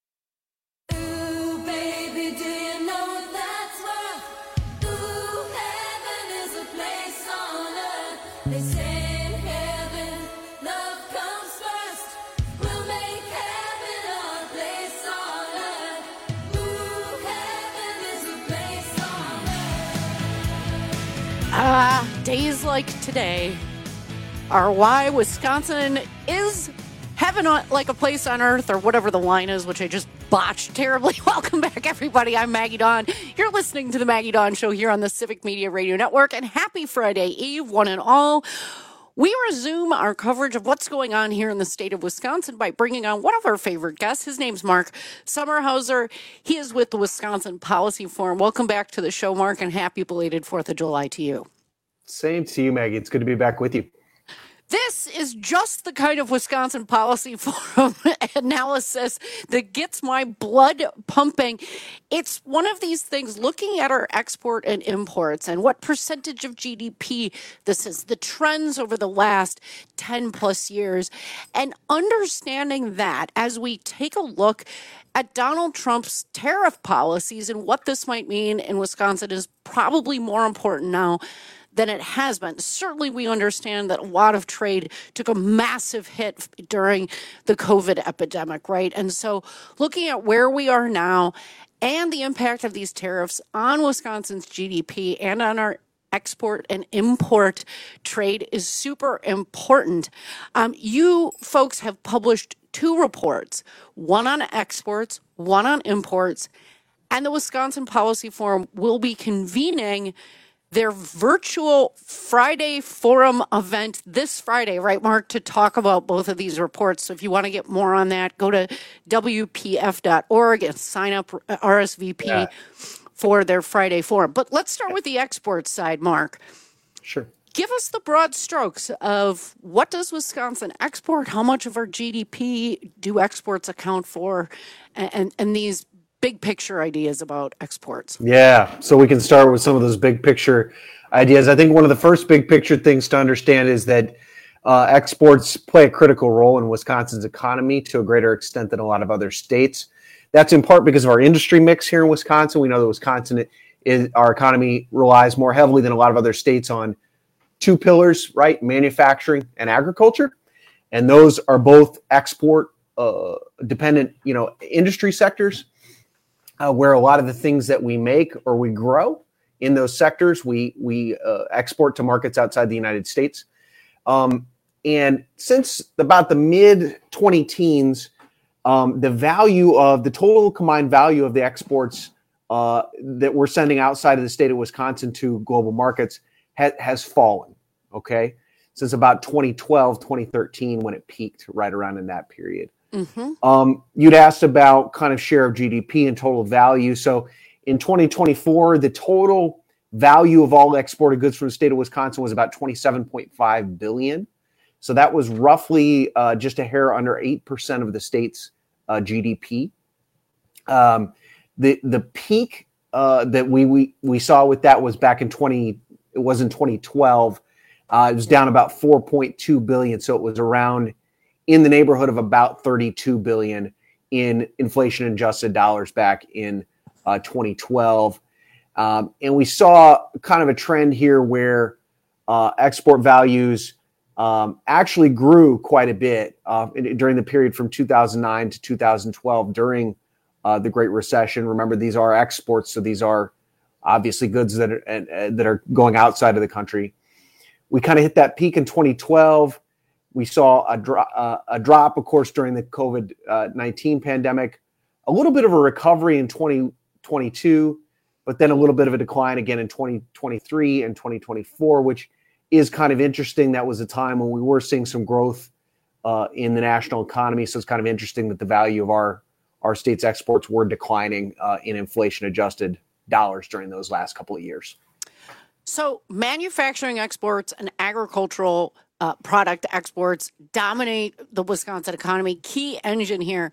Ah, uh, days like today are why Wisconsin is heaven on, like a place on earth, or whatever the line is, which I just botched terribly. Welcome back, everybody. I'm Maggie Dawn. You're listening to the Maggie Dawn Show here on the Civic Media Radio Network, and happy Friday Eve, one and all. We resume our coverage of what's going on here in the state of Wisconsin by bringing on one of our favorite guests. His name's Mark Sommerhauser. He is with the Wisconsin Policy Forum. Welcome back to the show, Mark, and happy belated fourth of July to you. Same to you, Maggie. It's good to be back with you. This is just the kind of Wisconsin Policy Forum analysis that gets my blood pumping. It's one of these things, looking at our export and imports and what percentage of G D P this is, the trends over the last ten plus years, and understanding that as we take a look at Donald Trump's tariff policies and what this might mean in Wisconsin is probably more important now than it has been. Certainly, we understand that a lot of trade took a massive hit during the COVID epidemic, right? And so looking at where we are now and the impact of these tariffs on Wisconsin's G D P and on our export and import trade is super important. Um, you folks have published two reports, one on exports, one on imports, and the Wisconsin Policy Forum will be convening their virtual Friday Forum event this Friday, right, Mark, to talk about both of these reports. So if you want to get more on that, go to W P F dot org and sign up R S V P yeah. for their Friday Forum. But let's start with the export side, Mark. Sure. Give us the broad strokes of what does Wisconsin export, how much of our G D P do exports account for, and, and, and these big picture ideas about exports. Yeah, so we can start with some of those big picture ideas. I think one of the first big picture things to understand is that uh, exports play a critical role in Wisconsin's economy to a greater extent than a lot of other states. That's in part because of our industry mix here in Wisconsin. We know that Wisconsin is, our economy relies more heavily than a lot of other states on two pillars, right? Manufacturing and agriculture. And those are both export uh, dependent, you know, industry sectors. Uh, where a lot of the things that we make or we grow in those sectors, we we uh, export to markets outside the United States. Um, and since about the mid twenty teens, um, the value of the total combined value of the exports uh, that we're sending outside of the state of Wisconsin to global markets ha- has fallen. Okay, since about twenty twelve, twenty thirteen, when it peaked right around in that period. Mm-hmm. Um, you'd asked about kind of share of G D P and total value. So in twenty twenty-four, the total value of all exported goods from the state of Wisconsin was about twenty-seven point five billion dollars. So that was roughly uh, just a hair under eight percent of the state's uh, G D P. Um, the the peak uh, that we, we we saw with that was back in twenty. It was in twenty twelve. Uh, it was down about four point two billion dollars. So it was around in the neighborhood of about thirty-two billion dollars in inflation-adjusted dollars back in uh, twenty twelve. Um, and we saw kind of a trend here where uh, export values um, actually grew quite a bit uh, in, during the period from two thousand nine to two thousand twelve during uh, the Great Recession. Remember, these are exports, so these are obviously goods that are, uh, that are going outside of the country. We kind of hit that peak in twenty twelve. We saw a, dro- uh, a drop, of course, during the COVID nineteen pandemic, a little bit of a recovery in twenty twenty-two, but then a little bit of a decline again in twenty twenty-three and twenty twenty-four, which is kind of interesting. That was a time when we were seeing some growth uh, in the national economy. So it's kind of interesting that the value of our, our state's exports were declining uh, in inflation-adjusted dollars during those last couple of years. So manufacturing exports and agricultural uh, product exports dominate the Wisconsin economy. Key engine here.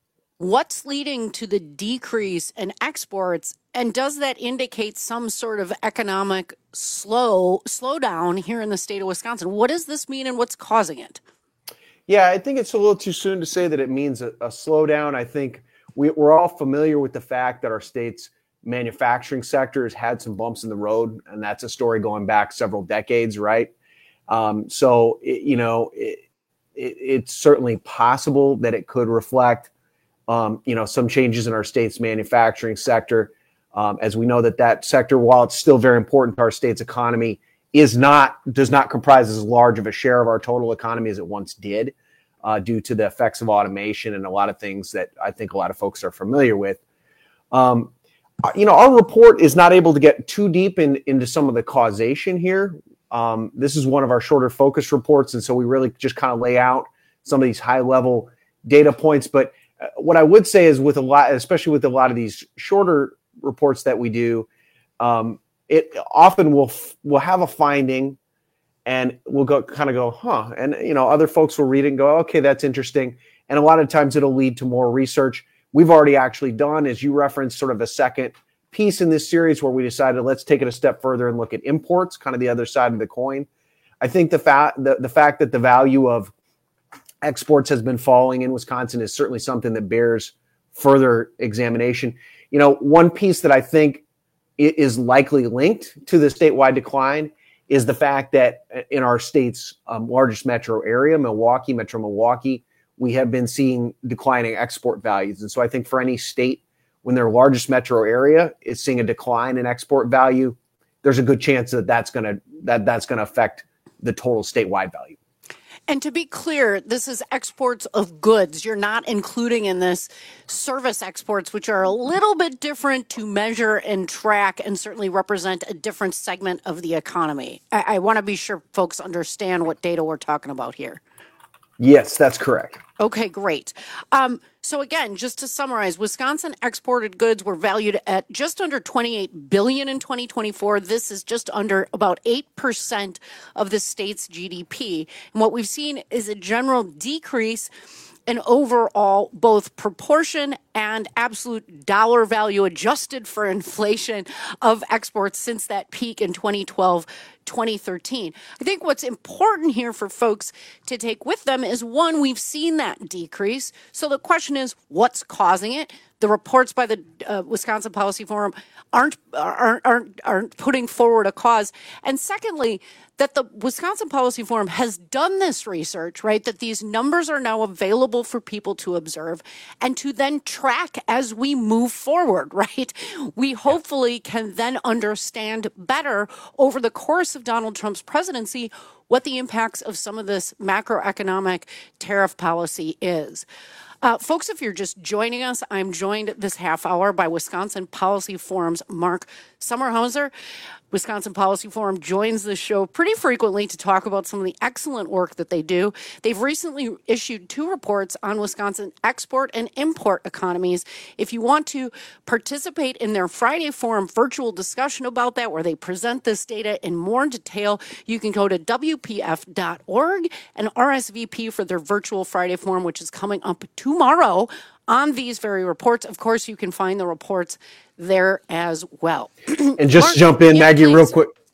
What's leading to the decrease in exports, and does that indicate some sort of economic slow slowdown here in the state of Wisconsin? What does this mean, and what's causing it? Yeah, I think it's a little too soon to say that it means a, a slowdown. I think we, we're all familiar with the fact that our state's manufacturing sector has had some bumps in the road, and that's a story going back several decades, right? Um, so, it, you know, it, it, it's certainly possible that it could reflect, um, you know, some changes in our state's manufacturing sector. Um, as we know that that sector, while it's still very important to our state's economy, is not does not comprise as large of a share of our total economy as it once did, uh, due to the effects of automation and a lot of things that I think a lot of folks are familiar with. Um, you know, our report is not able to get too deep in, into some of the causation here. Um, this is one of our shorter focus reports, and so we really just kind of lay out some of these high-level data points. But uh, what I would say is with a lot, especially with a lot of these shorter reports that we do, um, it often will will have a finding, and we'll go kind of go, huh, and you know, other folks will read it and go, okay, that's interesting, and a lot of times it'll lead to more research. We've already actually done, as you referenced, sort of a second piece in this series where we decided let's take it a step further and look at imports, kind of the other side of the coin. I think the fact the, the fact that the value of exports has been falling in Wisconsin is certainly something that bears further examination. You know, one piece that I think is likely linked to the statewide decline is the fact that in our state's um, largest metro area, Milwaukee, Metro Milwaukee, we have been seeing declining export values. And so I think for any state, when their largest metro area is seeing a decline in export value, there's a good chance that that's going to that that's going to affect the total statewide value. And to be clear, this is exports of goods. You're not including in this service exports, which are a little bit different to measure and track and certainly represent a different segment of the economy. I, I want to be sure folks understand what data we're talking about here. Yes, that's correct. Okay, great. Um, so again, just to summarize, Wisconsin exported goods were valued at just under twenty-eight billion dollars in twenty twenty-four. This is just under about eight percent of the state's G D P. And what we've seen is a general decrease in overall both proportion and absolute dollar value adjusted for inflation of exports since that peak in twenty twelve, twenty thirteen. I think what's important here for folks to take with them is, one, we've seen that decrease. So the question is, what's causing it? The reports by the uh, Wisconsin Policy Forum aren't, aren't aren't aren't putting forward a cause. And secondly, that the Wisconsin Policy Forum has done this research, right? That these numbers are now available for people to observe and to then track as we move forward, right? We hopefully can then understand better over the course of Donald Trump's presidency what the impacts of some of this macroeconomic tariff policy is. Uh, folks, if you're just joining us, I'm joined this half hour by Wisconsin Policy Forum's Mark Sommerhauser. Wisconsin Policy Forum joins the show pretty frequently to talk about some of the excellent work that they do. They've recently issued two reports on Wisconsin export and import economies. If you want to participate in their Friday Forum virtual discussion about that, where they present this data in more detail, you can go to W P F dot org and R S V P for their virtual Friday Forum, which is coming up tomorrow on these very reports. Of course, you can find the reports there as well. And just Mark, jump in, yeah, Maggie, please. real quick,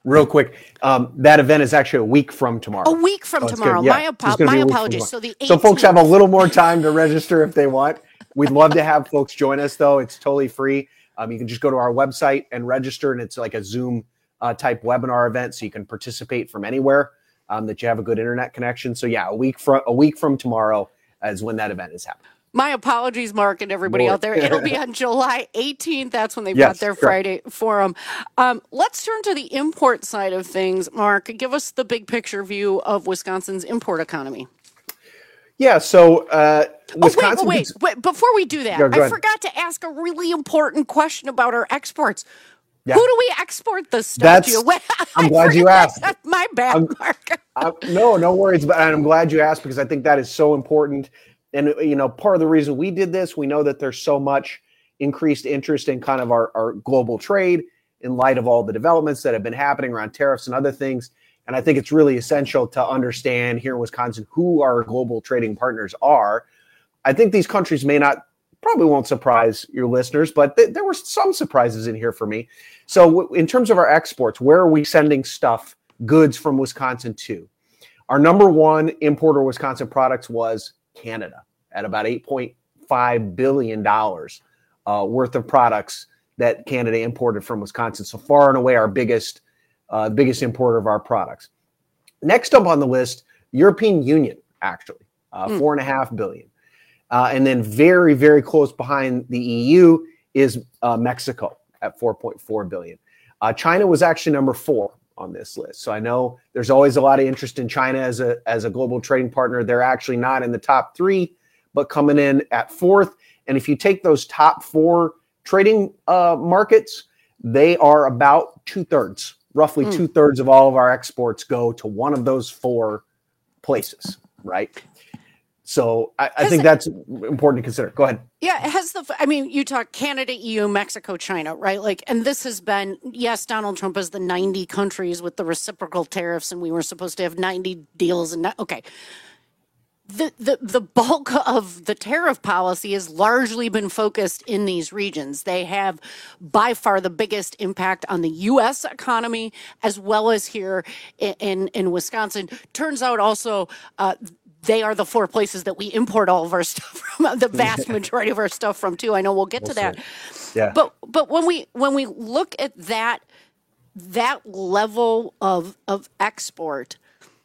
real quick, um, that event is actually a week from tomorrow. A week from so tomorrow. Yeah, my apo- my apologies. So the eighteenth. So folks have a little more time to register if they want. We'd love to have folks join us, though. It's totally free. Um, you can just go to our website and register, and it's like a Zoom uh, type webinar event, so you can participate from anywhere um, that you have a good internet connection. So yeah, a week from a week from tomorrow is when that event is happening. My apologies, Mark, and everybody More. out there. It'll be on July eighteenth. That's when they've Yes, got their correct. Friday forum. Um, let's turn to the import side of things. Mark, give us the big picture view of Wisconsin's import economy. Yeah, so uh, Wisconsin. Oh, wait, wait, wait, wait. Before we do that, Yeah, go I ahead. forgot to ask a really important question about our exports. Yeah. Who do we export this stuff That's- to? Wait, I'm I glad you forgot. asked. My bad, I'm- Mark. Uh, no, no worries. But I'm glad you asked because I think that is so important. And, you know, part of the reason we did this, we know that there's so much increased interest in kind of our, our global trade in light of all the developments that have been happening around tariffs and other things. And I think it's really essential to understand here in Wisconsin who our global trading partners are. I think these countries may not, probably won't surprise your listeners, but th- there were some surprises in here for me. So w- in terms of our exports, where are we sending stuff, goods from Wisconsin to? Our number one importer of Wisconsin products was Canada at about eight point five billion dollars uh, worth of products that Canada imported from Wisconsin. So far and away our biggest uh, biggest importer of our products. Next up on the list, European Union, actually, uh, Mm. four and a half billion. Uh, and then very, very close behind the E U is uh, Mexico at four point four billion. Uh, China was actually number four on this list. So I know there's always a lot of interest in China as a as a global trading partner. They're actually not in the top three, but coming in at fourth. And if you take those top four trading uh, markets, they are about two thirds, roughly Mm. two thirds of all of our exports go to one of those four places, right? So I, I think that's important to consider. Go ahead. Yeah, it has the, I mean, you talk Canada, E U, Mexico, China, right? Like, and this has been, yes, Donald Trump has the ninety countries with the reciprocal tariffs, and we were supposed to have ninety deals. And not, okay. The, the the bulk of the tariff policy has largely been focused in these regions. They have by far the biggest impact on the U S economy, as well as here in, in, in Wisconsin. Turns out also, uh, they are the four places that we import all of our stuff from, the vast majority of our stuff from too. I know we'll get to that. Yeah. But but when we when we look at that that level of of export,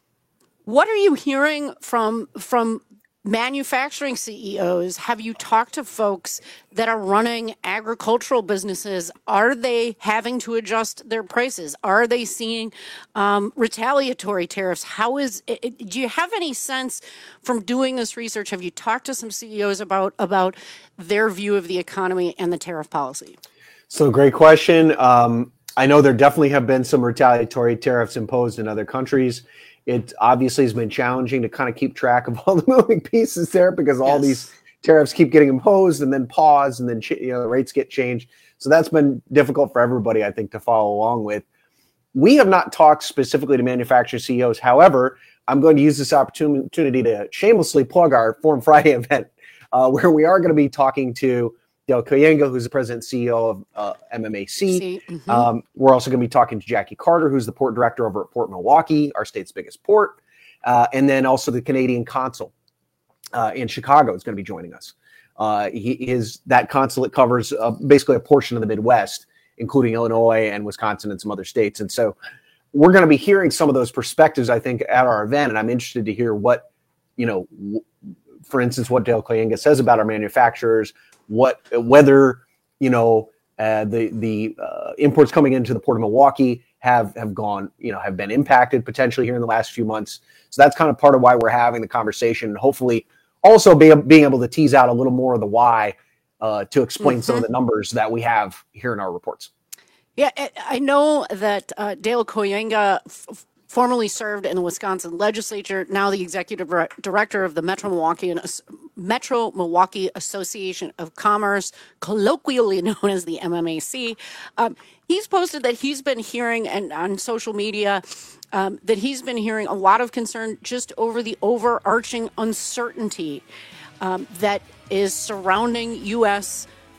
what are you hearing from from manufacturing C E Os? Have you talked to folks that are running agricultural businesses? Are they having to adjust their prices? Are they seeing um, retaliatory tariffs? How is it, do you have any sense from doing this research? Have you talked to some C E Os about about their view of the economy and the tariff policy? So great question. Um, I know there definitely have been some retaliatory tariffs imposed in other countries. It obviously has been challenging to kind of keep track of all the moving pieces there because all Yes. these tariffs keep getting imposed and then paused and then ch- you know the rates get changed. So that's been difficult for everybody, I think, to follow along with. We have not talked specifically to manufacturer C E Os. However, I'm going to use this opportunity to shamelessly plug our Forum Friday event, uh, where we are going to be talking to Dale Koyenga, who's the president and C E O of uh, M M A C. See, mhm. Um, we're also going to be talking to Jackie Carter, who's the port director over at Port Milwaukee, our state's biggest port. Uh, and then also the Canadian consul uh, in Chicago is going to be joining us. Uh, he is that consulate covers uh, basically a portion of the Midwest, including Illinois and Wisconsin and some other states. And so we're going to be hearing some of those perspectives, I think, at our event. And I'm interested to hear what, you know, w- for instance, what Dale Koyenga says about our manufacturers, what whether you know uh, the the uh, imports coming into the Port of Milwaukee have have gone you know have been impacted potentially here in the last few months. So that's kind of part of why we're having the conversation, and hopefully also be, being able to tease out a little more of the why uh, to explain some of the numbers that we have here in our reports. Yeah, I- I know that uh, Dale Koyenga f- formerly served in the Wisconsin legislature, now the executive dir- director of the Metro Milwaukee and As- Metro Milwaukee Association of Commerce, colloquially known as the M M A C. Um, he's posted that he's been hearing and on social media um, that he's been hearing a lot of concern just over the overarching uncertainty um, that is surrounding U S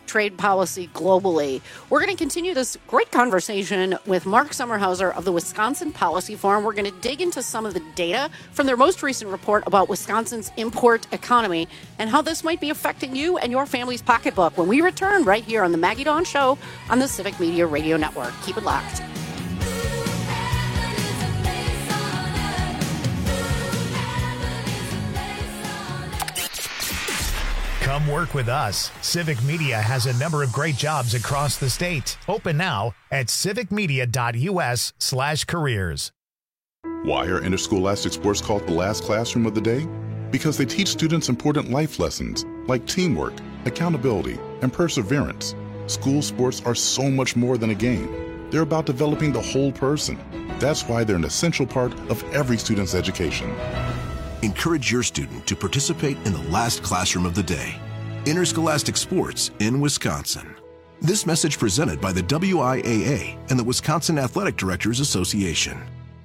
trade policy globally. We're going to continue this great conversation with Mark Sommerhauser of the Wisconsin Policy Forum. We're going to dig into some of the data from their most recent report about Wisconsin's import economy and how this might be affecting you and your family's pocketbook when we return right here on the Maggie Dawn Show on the Civic Media Radio Network. Keep it locked. Come work with us. Civic Media has a number of great jobs across the state. Open now at civicmedia.us slash careers. Why are interscholastic sports called the last classroom of the day? Because they teach students important life lessons like teamwork, accountability, and perseverance. School sports are so much more than a game. They're about developing the whole person. That's why they're an essential part of every student's education. Encourage your student to participate in the last classroom of the day. Interscholastic sports in Wisconsin. This message presented by the W I A A and the Wisconsin Athletic Directors Association.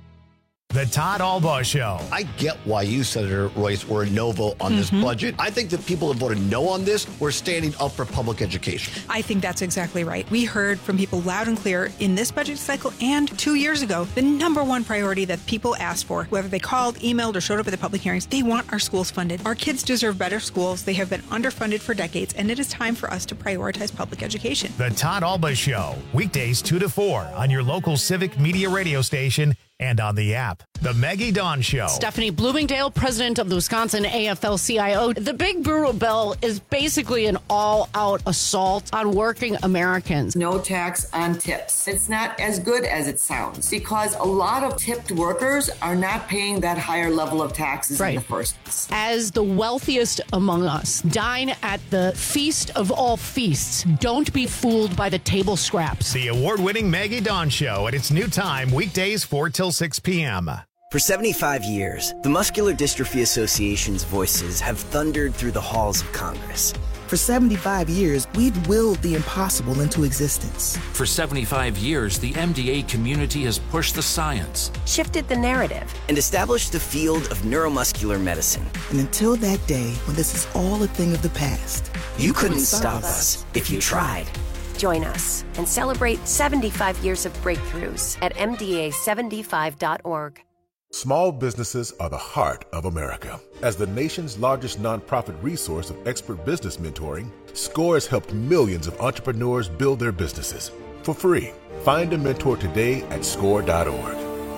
The Todd Albaugh Show. I get why you, Senator Royce, were a no vote on this Mhm. budget. I think the people that voted no on this were standing up for public education. I think that's exactly right. We heard from people loud and clear in this budget cycle and two years ago, the number one priority that people asked for, whether they called, emailed, or showed up at the public hearings, they want our schools funded. Our kids deserve better schools. They have been underfunded for decades, and it is time for us to prioritize public education. The Todd Albaugh Show. Weekdays two to four on your local Civic Media radio station and on the app. The Maggie Dawn Show. Stephanie Bloomingdale, president of the Wisconsin A F L C I O. The big brutal bill is basically an all-out assault on working Americans. No tax on tips. It's not as good as it sounds because a lot of tipped workers are not paying that higher level of taxes Right. in the first place. As the wealthiest among us, dine at the feast of all feasts. Don't be fooled by the table scraps. The award-winning Maggie Dawn Show at its new time, weekdays four till six p.m. For seventy-five years, the Muscular Dystrophy Association's voices have thundered through the halls of Congress. For seventy-five years, we've willed the impossible into existence. For seventy-five years, the M D A community has pushed the science, shifted the narrative, and established the field of neuromuscular medicine. And until that day when this is all a thing of the past, You, you couldn't, couldn't stop us if you tried. Join us and celebrate seventy-five years of breakthroughs at M D A seventy-five dot org. Small businesses are the heart of America. As the nation's largest nonprofit resource of expert business mentoring, SCORE has helped millions of entrepreneurs build their businesses for free. Find a mentor today at score dot org.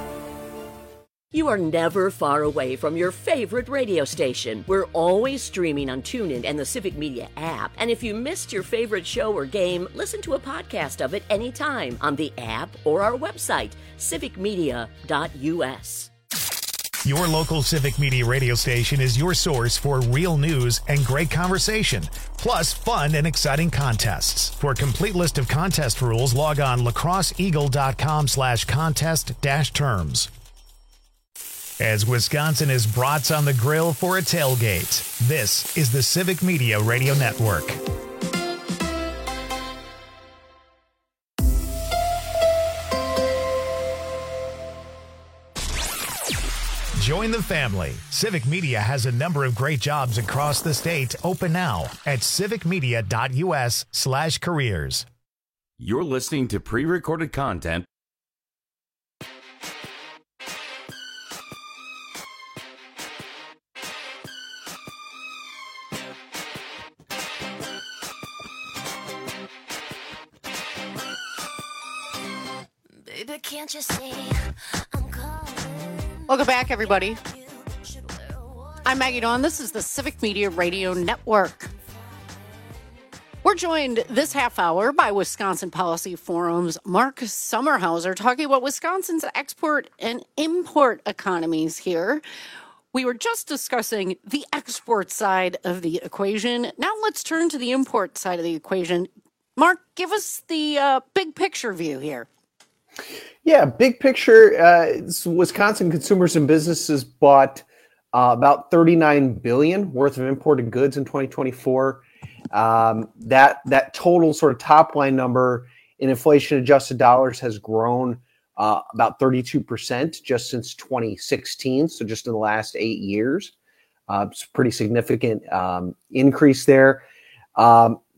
You are never far away from your favorite radio station. We're always streaming on TuneIn and the Civic Media app. And if you missed your favorite show or game, listen to a podcast of it anytime on the app or our website, civic media dot u s. Your local Civic Media radio station is your source for real news and great conversation, plus fun and exciting contests. For a complete list of contest rules, log on lacrosseeagle.com slash contest dash terms. As Wisconsin is brats on the grill for a tailgate, this is the Civic Media Radio Network. Join the family. Civic Media has a number of great jobs across the state. Open now at civicmedia.us slash careers. You're listening to pre-recorded content. Baby, can't you see I'm calling? Welcome back, everybody. I'm Maggie Dawn. This is the Civic Media Radio Network. We're joined this half hour by Wisconsin Policy Forum's Mark Sommerhauser, talking about Wisconsin's export and import economies here. We were just discussing the export side of the equation. Now let's turn to the import side of the equation. Mark, give us the uh, big picture view here. Yeah, big picture, uh, Wisconsin consumers and businesses bought uh, about thirty-nine billion dollars worth of imported goods in twenty twenty-four. Um, that that total sort of top line number in inflation adjusted dollars has grown uh, about thirty-two percent just since twenty sixteen. So just in the last eight years, uh, it's a pretty significant um, increase there. Um,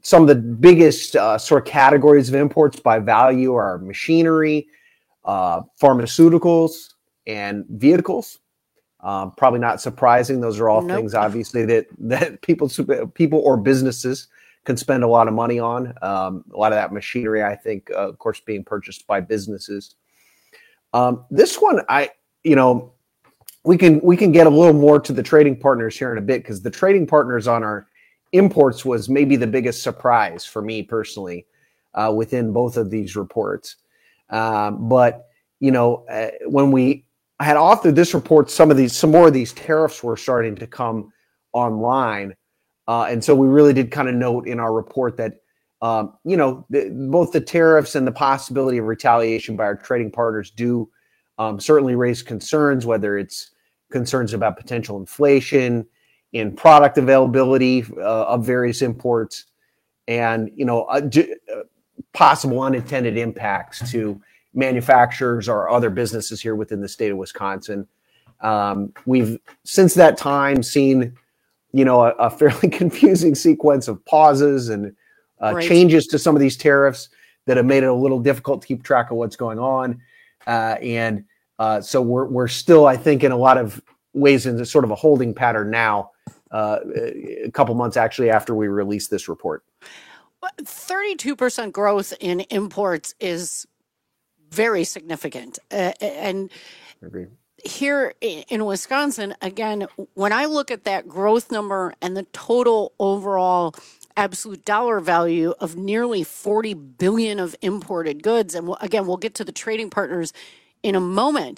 some of the biggest uh, sort of categories of imports by value are machinery, uh, pharmaceuticals, and vehicles. Um, probably not surprising. Those are all nope. things, obviously, that that people people or businesses can spend a lot of money on. Um, a lot of that machinery, I think, uh, of course, being purchased by businesses. Um, this one, I, you know, we can we can get a little more to the trading partners here in a bit, because the trading partners on our imports was maybe the biggest surprise for me personally uh, within both of these reports. Um, but you know, uh, when we had authored this report, some of these, some more of these tariffs were starting to come online. Uh, and so we really did kind of note in our report that, um, you know, the, both the tariffs and the possibility of retaliation by our trading partners do um, certainly raise concerns, whether it's concerns about potential inflation in product availability uh, of various imports, and, you know, uh, d- uh, possible unintended impacts to manufacturers or other businesses here within the state of Wisconsin. Um, we've since that time seen, you know, a, a fairly confusing sequence of pauses and uh, right. changes to some of these tariffs that have made it a little difficult to keep track of what's going on. Uh, and uh, so we're we're still, I think, in a lot of ways in sort of a holding pattern now, uh, a couple months actually after we released this report. thirty-two percent growth in imports is very significant. Uh, and Agreed. Here in Wisconsin, again, when I look at that growth number and the total overall absolute dollar value of nearly forty billion dollars of imported goods, and again, we'll get to the trading partners in a moment,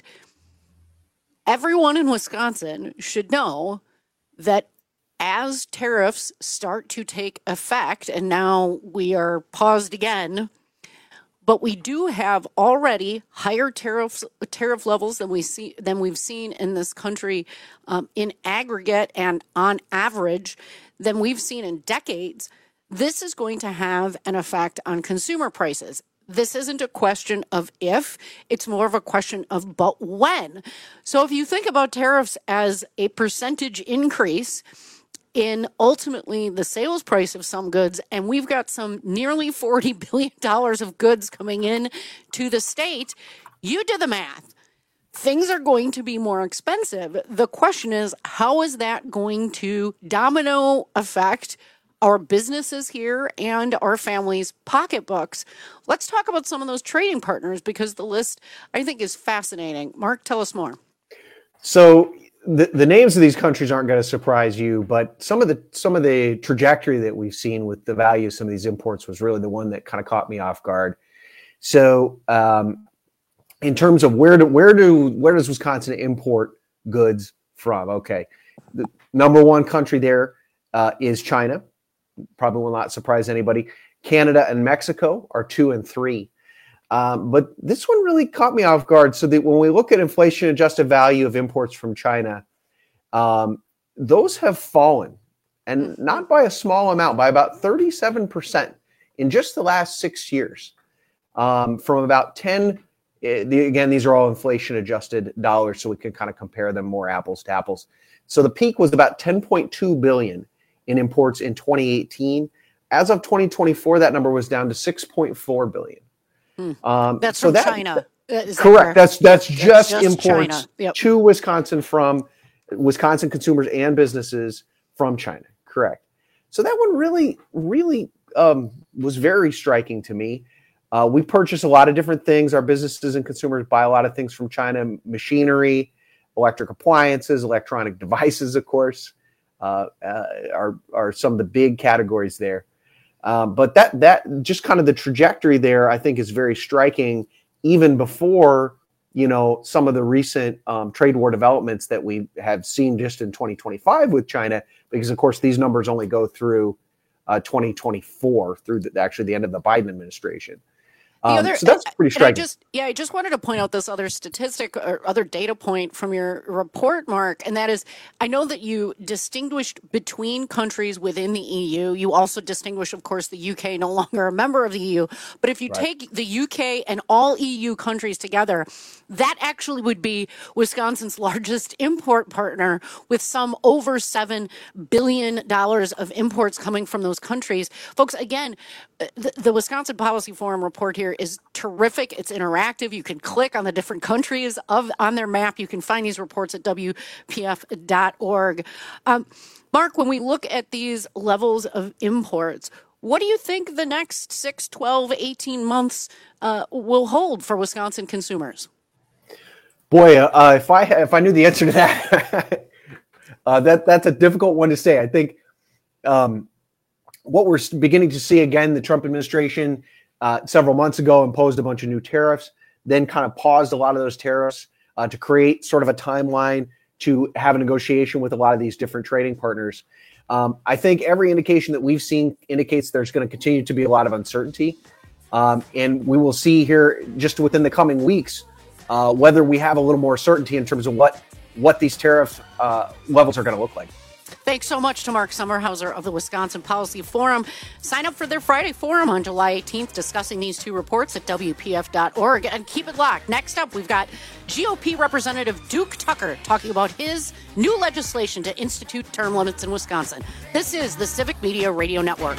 everyone in Wisconsin should know that as tariffs start to take effect, and now we are paused again, but we do have already higher tariffs, tariff levels than we see than we've seen in this country um, in aggregate and on average than we've seen in decades. This is going to have an effect on consumer prices. This isn't a question of if, it's more of a question of but when. So if you think about tariffs as a percentage increase in ultimately the sales price of some goods, and we've got some nearly forty billion dollars of goods coming in to the state, you do the math. Things are going to be more expensive. The question is, how is that going to domino affect our businesses here and our families' pocketbooks? Let's talk about some of those trading partners, because the list, I think, is fascinating. Mark, tell us more. So the, the names of these countries aren't going to surprise you, but some of the some of the trajectory that we've seen with the value of some of these imports was really the one that kind of caught me off guard. So um, in terms of where do where do where does Wisconsin import goods from? Okay, the number one country there uh, is China. Probably will not surprise anybody. Canada and Mexico are two and three. Um, but this one really caught me off guard. So that when we look at inflation adjusted value of imports from China, um, those have fallen, and not by a small amount, by about thirty-seven percent in just the last six years. Um, from about ten, uh, the, again, these are all inflation adjusted dollars, so we can kind of compare them more apples to apples. So the peak was about ten point two billion dollars in imports in twenty eighteen. As of twenty twenty-four, that number was down to six point four billion dollars. Hmm. Um, that's so from that, China. Is correct. That that's that's just, just imports yep. to Wisconsin from Wisconsin consumers and businesses from China. Correct. So that one really, really um, was very striking to me. Uh, we purchase a lot of different things. Our businesses and consumers buy a lot of things from China: machinery, electric appliances, electronic devices, of course, uh, uh, are are some of the big categories there. Um, but that that just kind of the trajectory there, I think, is very striking, even before, you know, some of the recent um, trade war developments that we have seen just in twenty twenty-five with China, because, of course, these numbers only go through uh, twenty twenty-four, through the, actually the end of the Biden administration. Um, other, so that's pretty striking. I just, yeah, I just wanted to point out this other statistic or other data point from your report, Mark, and that is, I know that you distinguished between countries within the E U. You also distinguish, of course, the U K no longer a member of the E U. But if you right. take the U K and all E U countries together, that actually would be Wisconsin's largest import partner, with some over seven billion dollars of imports coming from those countries. Folks, again, the, the Wisconsin Policy Forum report here is terrific. It's interactive. You can click on the different countries of on their map. You can find these reports at W P F dot org. Um, Mark, when we look at these levels of imports, what do you think the next six, twelve, eighteen months uh, will hold for Wisconsin consumers? Boy, uh, if I if I knew the answer to that, uh, that that's a difficult one to say. I think um, what we're beginning to see again, the Trump administration uh, several months ago imposed a bunch of new tariffs, then kind of paused a lot of those tariffs uh, to create sort of a timeline to have a negotiation with a lot of these different trading partners. Um, I think every indication that we've seen indicates there's going to continue to be a lot of uncertainty, um, and we will see here just within the coming weeks Uh, whether we have a little more certainty in terms of what what these tariff uh, levels are going to look like. Thanks so much to Mark Sommerhauser of the Wisconsin Policy Forum. Sign up for their Friday forum on July eighteenth, discussing these two reports at W P F dot org. And keep it locked. Next up, we've got G O P Representative Duke Tucker talking about his new legislation to institute term limits in Wisconsin. This is the Civic Media Radio Network.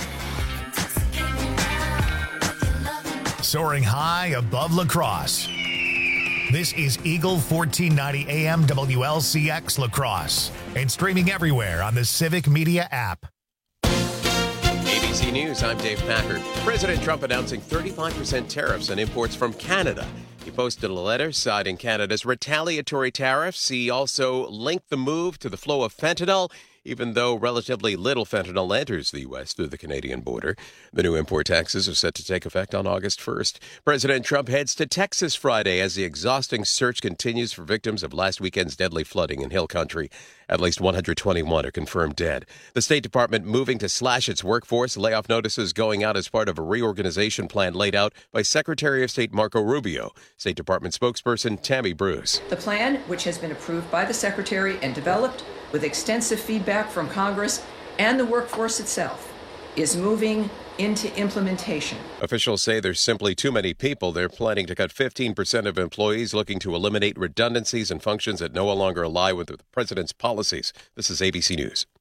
Soaring high above La Crosse. This is Eagle fourteen ninety A M W L C X La Crosse and streaming everywhere on the Civic Media app. A B C News, I'm Dave Packard. President Trump announcing thirty-five percent tariffs on imports from Canada. He posted a letter citing Canada's retaliatory tariffs. He also linked the move to the flow of fentanyl, even though relatively little fentanyl enters the U S through the Canadian border. The new import taxes are set to take effect on August first. President Trump heads to Texas Friday as the exhausting search continues for victims of last weekend's deadly flooding in Hill Country. At least one hundred twenty-one are confirmed dead. The State Department moving to slash its workforce, layoff notices going out as part of a reorganization plan laid out by Secretary of State Marco Rubio. State Department spokesperson Tammy Bruce. The plan, which has been approved by the Secretary and developed with extensive feedback from Congress and the workforce itself, is moving into implementation. Officials say there's simply too many people. They're planning to cut fifteen percent of employees, looking to eliminate redundancies and functions that no longer align with the president's policies. This is A B C News.